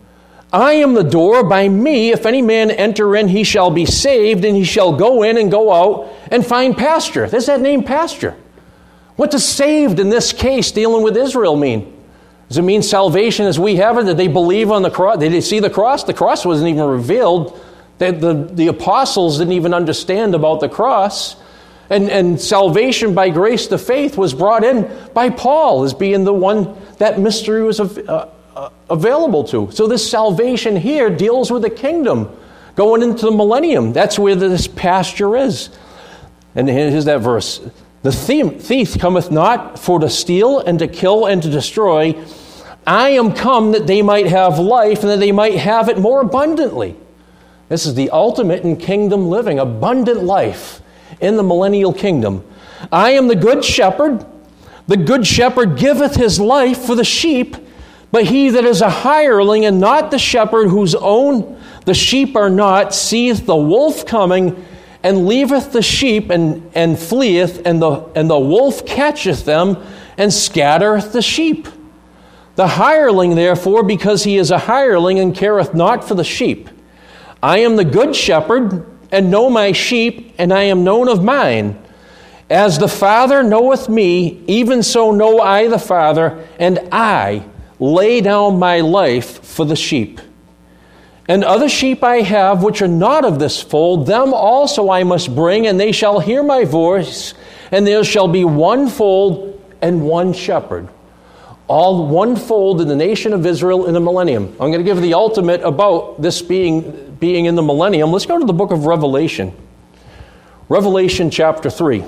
I am the door. By me, if any man enter in, he shall be saved, and he shall go in and go out and find pasture. There's that name, pasture. What does saved in this case, dealing with Israel, mean? Does it mean salvation as we have it? Did they believe on the cross? Did they see the cross? The cross wasn't even revealed. The, the, the apostles didn't even understand about the cross. And, and salvation by grace to faith was brought in by Paul as being the one that mystery was uh, uh, available to. So this salvation here deals with the kingdom going into the millennium. That's where this pasture is. And here's that verse. The thief cometh not for to steal and to kill and to destroy, I am come that they might have life and that they might have it more abundantly. This is the ultimate in kingdom living, abundant life in the millennial kingdom. I am the good shepherd. The good shepherd giveth his life for the sheep, but he that is a hireling and not the shepherd whose own the sheep are not, seeth the wolf coming, and leaveth the sheep and, and fleeth, and the, and the wolf catcheth them, and scattereth the sheep. The hireling, therefore, because he is a hireling and careth not for the sheep. I am the good shepherd, and know my sheep, and I am known of mine. As the Father knoweth me, even so know I the Father, and I lay down my life for the sheep. And other sheep I have, which are not of this fold, them also I must bring, and they shall hear my voice, and there shall be one fold and one shepherd. All one fold in the nation of Israel in the millennium. I'm going to give the ultimate about this being, being in the millennium. Let's go to the book of Revelation. Revelation chapter three.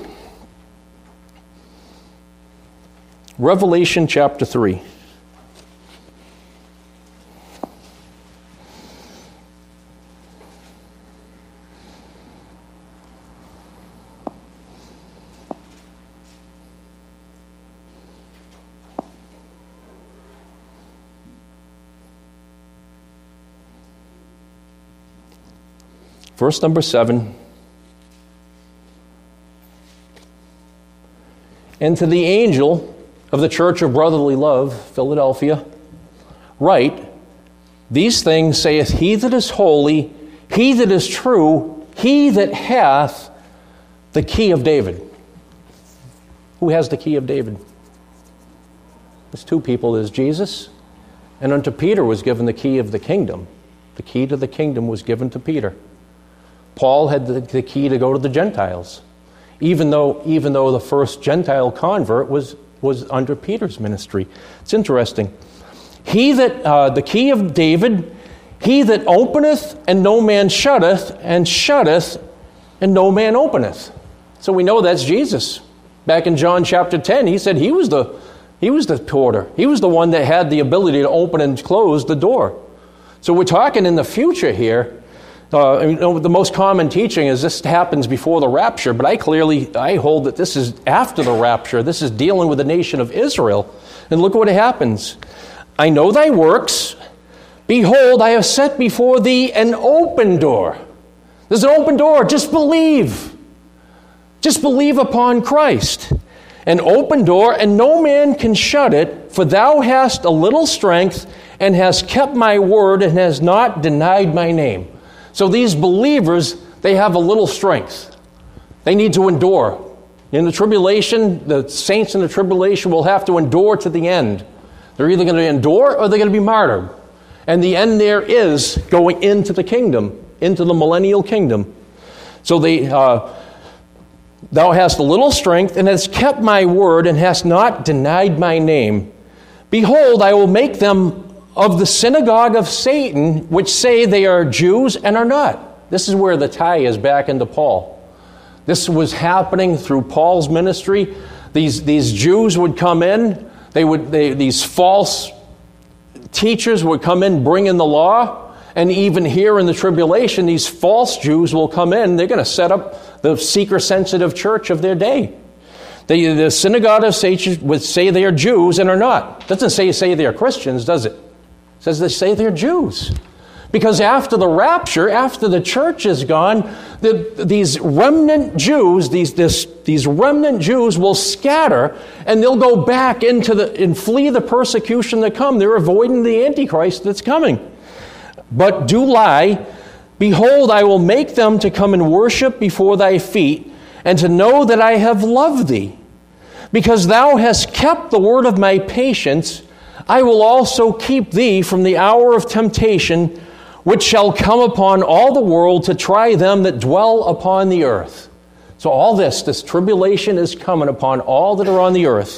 Revelation chapter three. Verse number seven. And to the angel of the church of brotherly love, Philadelphia, write, these things saith he that is holy, he that is true, he that hath the key of David. Who has the key of David? There's two people. There's Jesus, and unto Peter was given the key of the kingdom. The key to the kingdom was given to Peter. Paul had the, the key to go to the Gentiles, even though even though the first Gentile convert was, was under Peter's ministry. It's interesting. He that, uh, the key of David, he that openeth and no man shutteth, and shutteth and no man openeth. So we know that's Jesus. Back in John chapter ten, he said he was the he was the porter. He was the one that had the ability to open and close the door. So we're talking in the future here. Uh, you know, the most common teaching is this happens before the rapture, but I clearly, I hold that this is after the rapture. This is dealing with the nation of Israel. And look what happens. I know thy works. Behold, I have set before thee an open door. There's an open door. Just believe. Just believe upon Christ. An open door, and no man can shut it, for thou hast a little strength, and hast kept my word, and hast not denied my name. So these believers, they have a little strength. They need to endure. In the tribulation, the saints in the tribulation will have to endure to the end. They're either going to endure or they're going to be martyred. And the end there is going into the kingdom, into the millennial kingdom. So they, uh, thou hast a little strength, and hast kept my word, and hast not denied my name. Behold, I will make them of the synagogue of Satan, which say they are Jews and are not. This is where the tie is back into Paul. This was happening through Paul's ministry. These, these Jews would come in. They would they, these false teachers would come in bringing the law. And even here in the tribulation, these false Jews will come in. They're going to set up the seeker-sensitive church of their day. The, the synagogue of Satan would say they are Jews and are not. It doesn't say say they are Christians, does it? It says they say they're Jews. Because after the rapture, after the church is gone, the, these remnant Jews, these, this, these remnant Jews will scatter, and they'll go back into the and flee the persecution that come. They're avoiding the Antichrist that's coming. But do lie, behold, I will make them to come and worship before thy feet, and to know that I have loved thee. Because thou hast kept the word of my patience, I will also keep thee from the hour of temptation, which shall come upon all the world to try them that dwell upon the earth. So all this, this tribulation is coming upon all that are on the earth.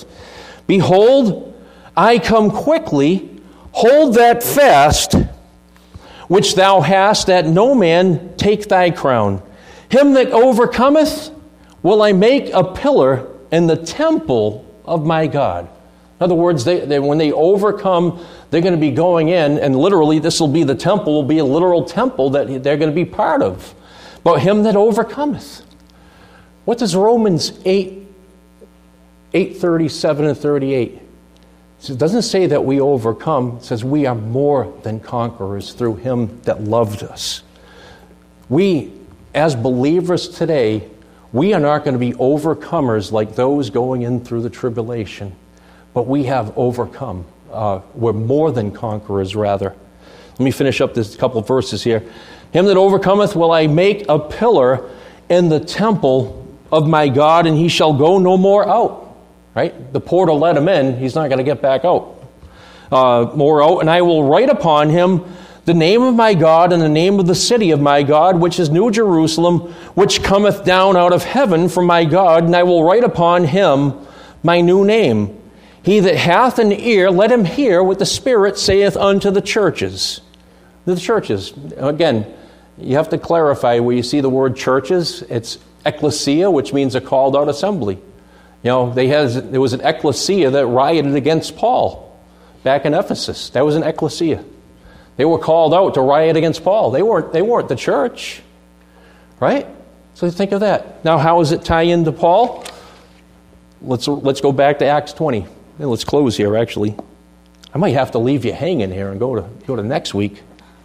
Behold, I come quickly, hold that fast, which thou hast, that no man take thy crown. Him that overcometh will I make a pillar in the temple of my God. In other words, they, they, when they overcome, they're going to be going in, and literally this will be the temple, will be a literal temple that they're going to be part of. But him that overcometh. What does Romans eight, eight thirty-seven and thirty-eight? It doesn't say that we overcome. It says we are more than conquerors through him that loved us. We, as believers today, we are not going to be overcomers like those going in through the tribulation. But we have overcome. Uh, we're more than conquerors, rather. Let me finish up this couple of verses here. Him that overcometh will I make a pillar in the temple of my God, and he shall go no more out. Right? The porter let him in. He's not going to get back out. Uh, more out. And I will write upon him the name of my God and the name of the city of my God, which is New Jerusalem, which cometh down out of heaven from my God, and I will write upon him my new name. He that hath an ear, let him hear what the Spirit saith unto the churches. The churches. Again, you have to clarify where you see the word churches. It's ecclesia, which means a called out assembly. You know, they has, there was an ecclesia that rioted against Paul back in Ephesus. That was an ecclesia. They were called out to riot against Paul. They weren't, they weren't the church. Right? So think of that. Now, how does it tie into Paul? Let's, let's go back to Acts twenty. And let's close here, actually. I might have to leave you hanging here and go to go to next week.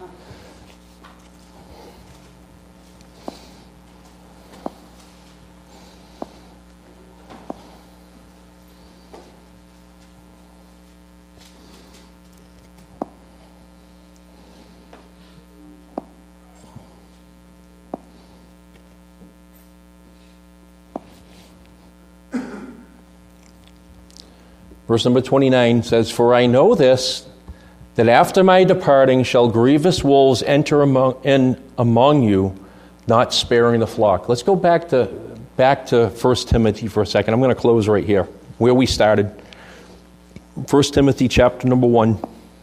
Verse number twenty-nine says, For I know this, that after my departing shall grievous wolves enter among, in among you, not sparing the flock. Let's go back to back to First Timothy for a second. I'm going to close right here, where we started. First Timothy chapter number one.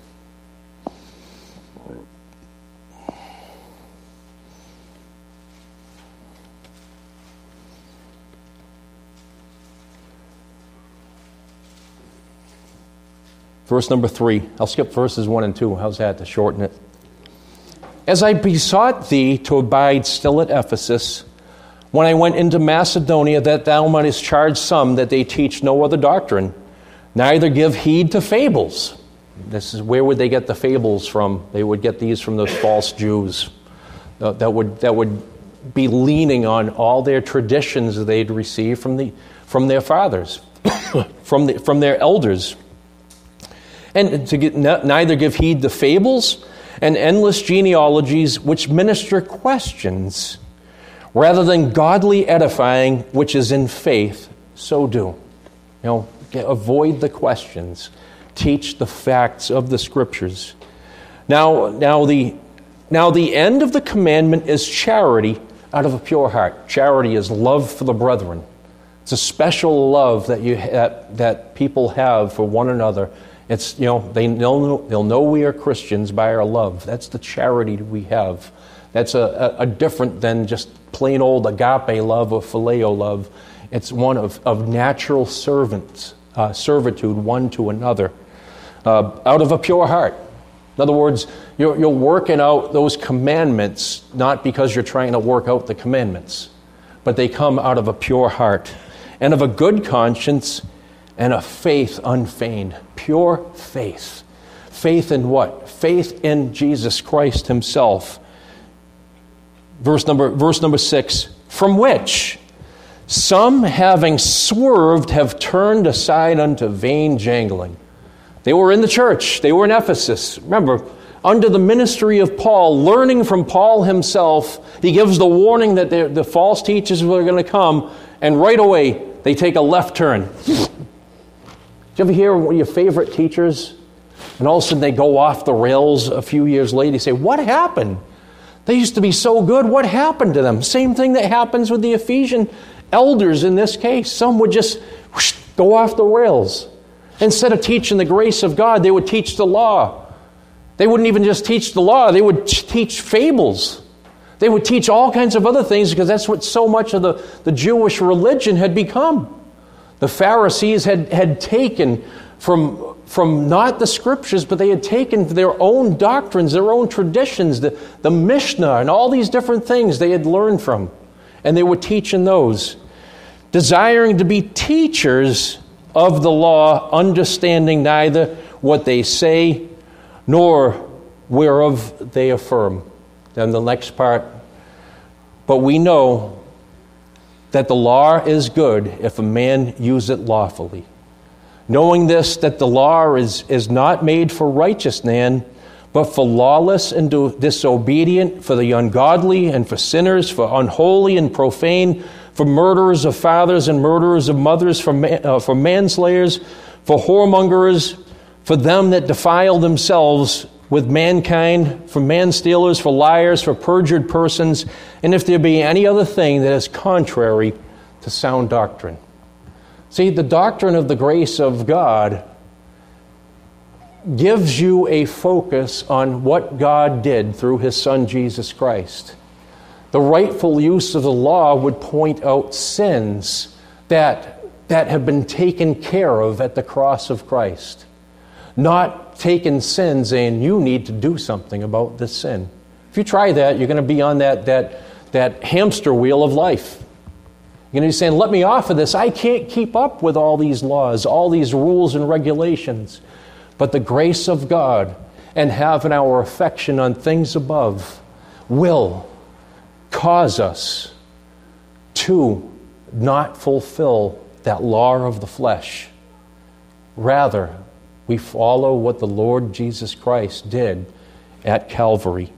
Verse number three. I'll skip verses one and two. How's that, to shorten it? As I besought thee to abide still at Ephesus, when I went into Macedonia, that thou mightest charge some that they teach no other doctrine, neither give heed to fables. This is where would they get the fables from? They would get these from those false Jews uh, that would that would be leaning on all their traditions that they'd received from the from their fathers, from the, from their elders. And to get, neither give heed to fables and endless genealogies which minister questions, rather than godly edifying which is in faith, so do. You know, avoid the questions. Teach the facts of the Scriptures. Now, now the now the end of the commandment is charity out of a pure heart. Charity is love for the brethren. It's a special love that you that, that people have for one another. It's, you know, they know, they'll know we are Christians by our love. That's the charity we have. That's a, a, a different than just plain old agape love or phileo love. It's one of, of natural servants, uh, servitude one to another, uh, out of a pure heart. In other words, you're, you're working out those commandments not because you're trying to work out the commandments, but they come out of a pure heart and of a good conscience and a faith unfeigned. Pure faith. Faith in what? Faith in Jesus Christ himself. Verse number, verse number six. From which some, having swerved, have turned aside unto vain jangling. They were in the church. They were in Ephesus. Remember, under the ministry of Paul, learning from Paul himself, he gives the warning that the false teachers were going to come, and right away they take a left turn. Do you ever hear one of your favorite teachers, and all of a sudden they go off the rails a few years later? You say, what happened? They used to be so good. What happened to them? Same thing that happens with the Ephesian elders in this case. Some would just whoosh, go off the rails. Instead of teaching the grace of God, they would teach the law. They wouldn't even just teach the law. They would teach fables. They would teach all kinds of other things because that's what so much of the, the Jewish religion had become. The Pharisees had, had taken from, from not the Scriptures, but they had taken their own doctrines, their own traditions, the, the Mishnah, and all these different things they had learned from. And they were teaching those, desiring to be teachers of the law, understanding neither what they say nor whereof they affirm. Then the next part, but we know that the law is good if a man use it lawfully. Knowing this, that the law is, is not made for righteous man, but for lawless and disobedient, for the ungodly and for sinners, for unholy and profane, for murderers of fathers and murderers of mothers, for, man, uh, for manslayers, for whoremongers, for them that defile themselves with mankind, for manstealers, for liars, for perjured persons, and if there be any other thing that is contrary to sound doctrine. See, the doctrine of the grace of God gives you a focus on what God did through His Son, Jesus Christ. The rightful use of the law would point out sins that, that have been taken care of at the cross of Christ. Not taking sins and you need to do something about this sin. If you try that, you're going to be on that, that, that hamster wheel of life. You're going to be saying, let me off of this. I can't keep up with all these laws, all these rules and regulations. But the grace of God and having our affection on things above will cause us to not fulfill that law of the flesh. Rather, we follow what the Lord Jesus Christ did at Calvary.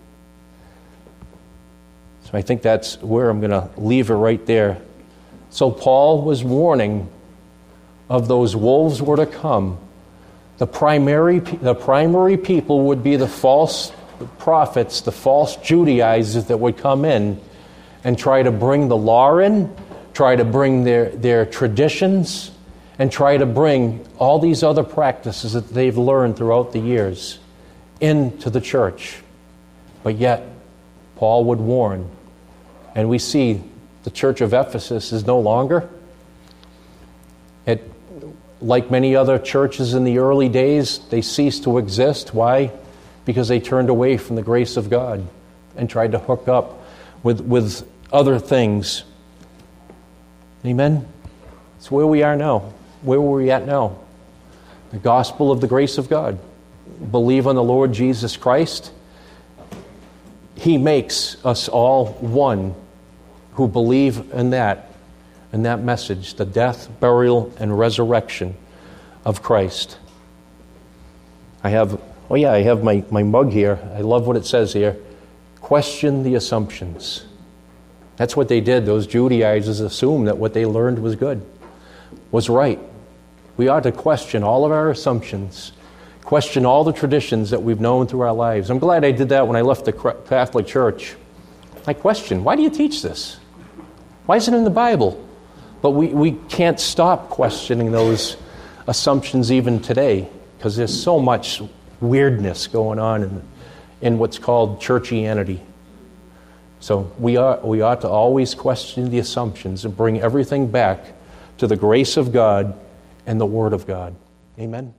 So I think that's where I'm going to leave it right there. So Paul was warning of those wolves were to come. The primary, the primary people would be the false prophets, the false Judaizers that would come in and try to bring the law in, try to bring their, their traditions, and try to bring all these other practices that they've learned throughout the years into the church. But yet, Paul would warn, and we see the church of Ephesus is no longer. It, like many other churches in the early days, they ceased to exist. Why? Because they turned away from the grace of God and tried to hook up with, with other things. Amen? It's where we are now. Where were we at now? The gospel of the grace of God. Believe on the Lord Jesus Christ. He makes us all one who believe in that, in that message, the death, burial, and resurrection of Christ. I have, oh yeah, I have my, my mug here. I love what it says here. Question the assumptions. That's what they did. Those Judaizers assumed that what they learned was good, was right. We ought to question all of our assumptions, question all the traditions that we've known through our lives. I'm glad I did that when I left the Catholic Church. I question, why do you teach this? Why is it in the Bible? But we, we can't stop questioning those assumptions even today because there's so much weirdness going on in, in what's called churchianity. So we are, we ought to always question the assumptions and bring everything back to the grace of God and the Word of God. Amen.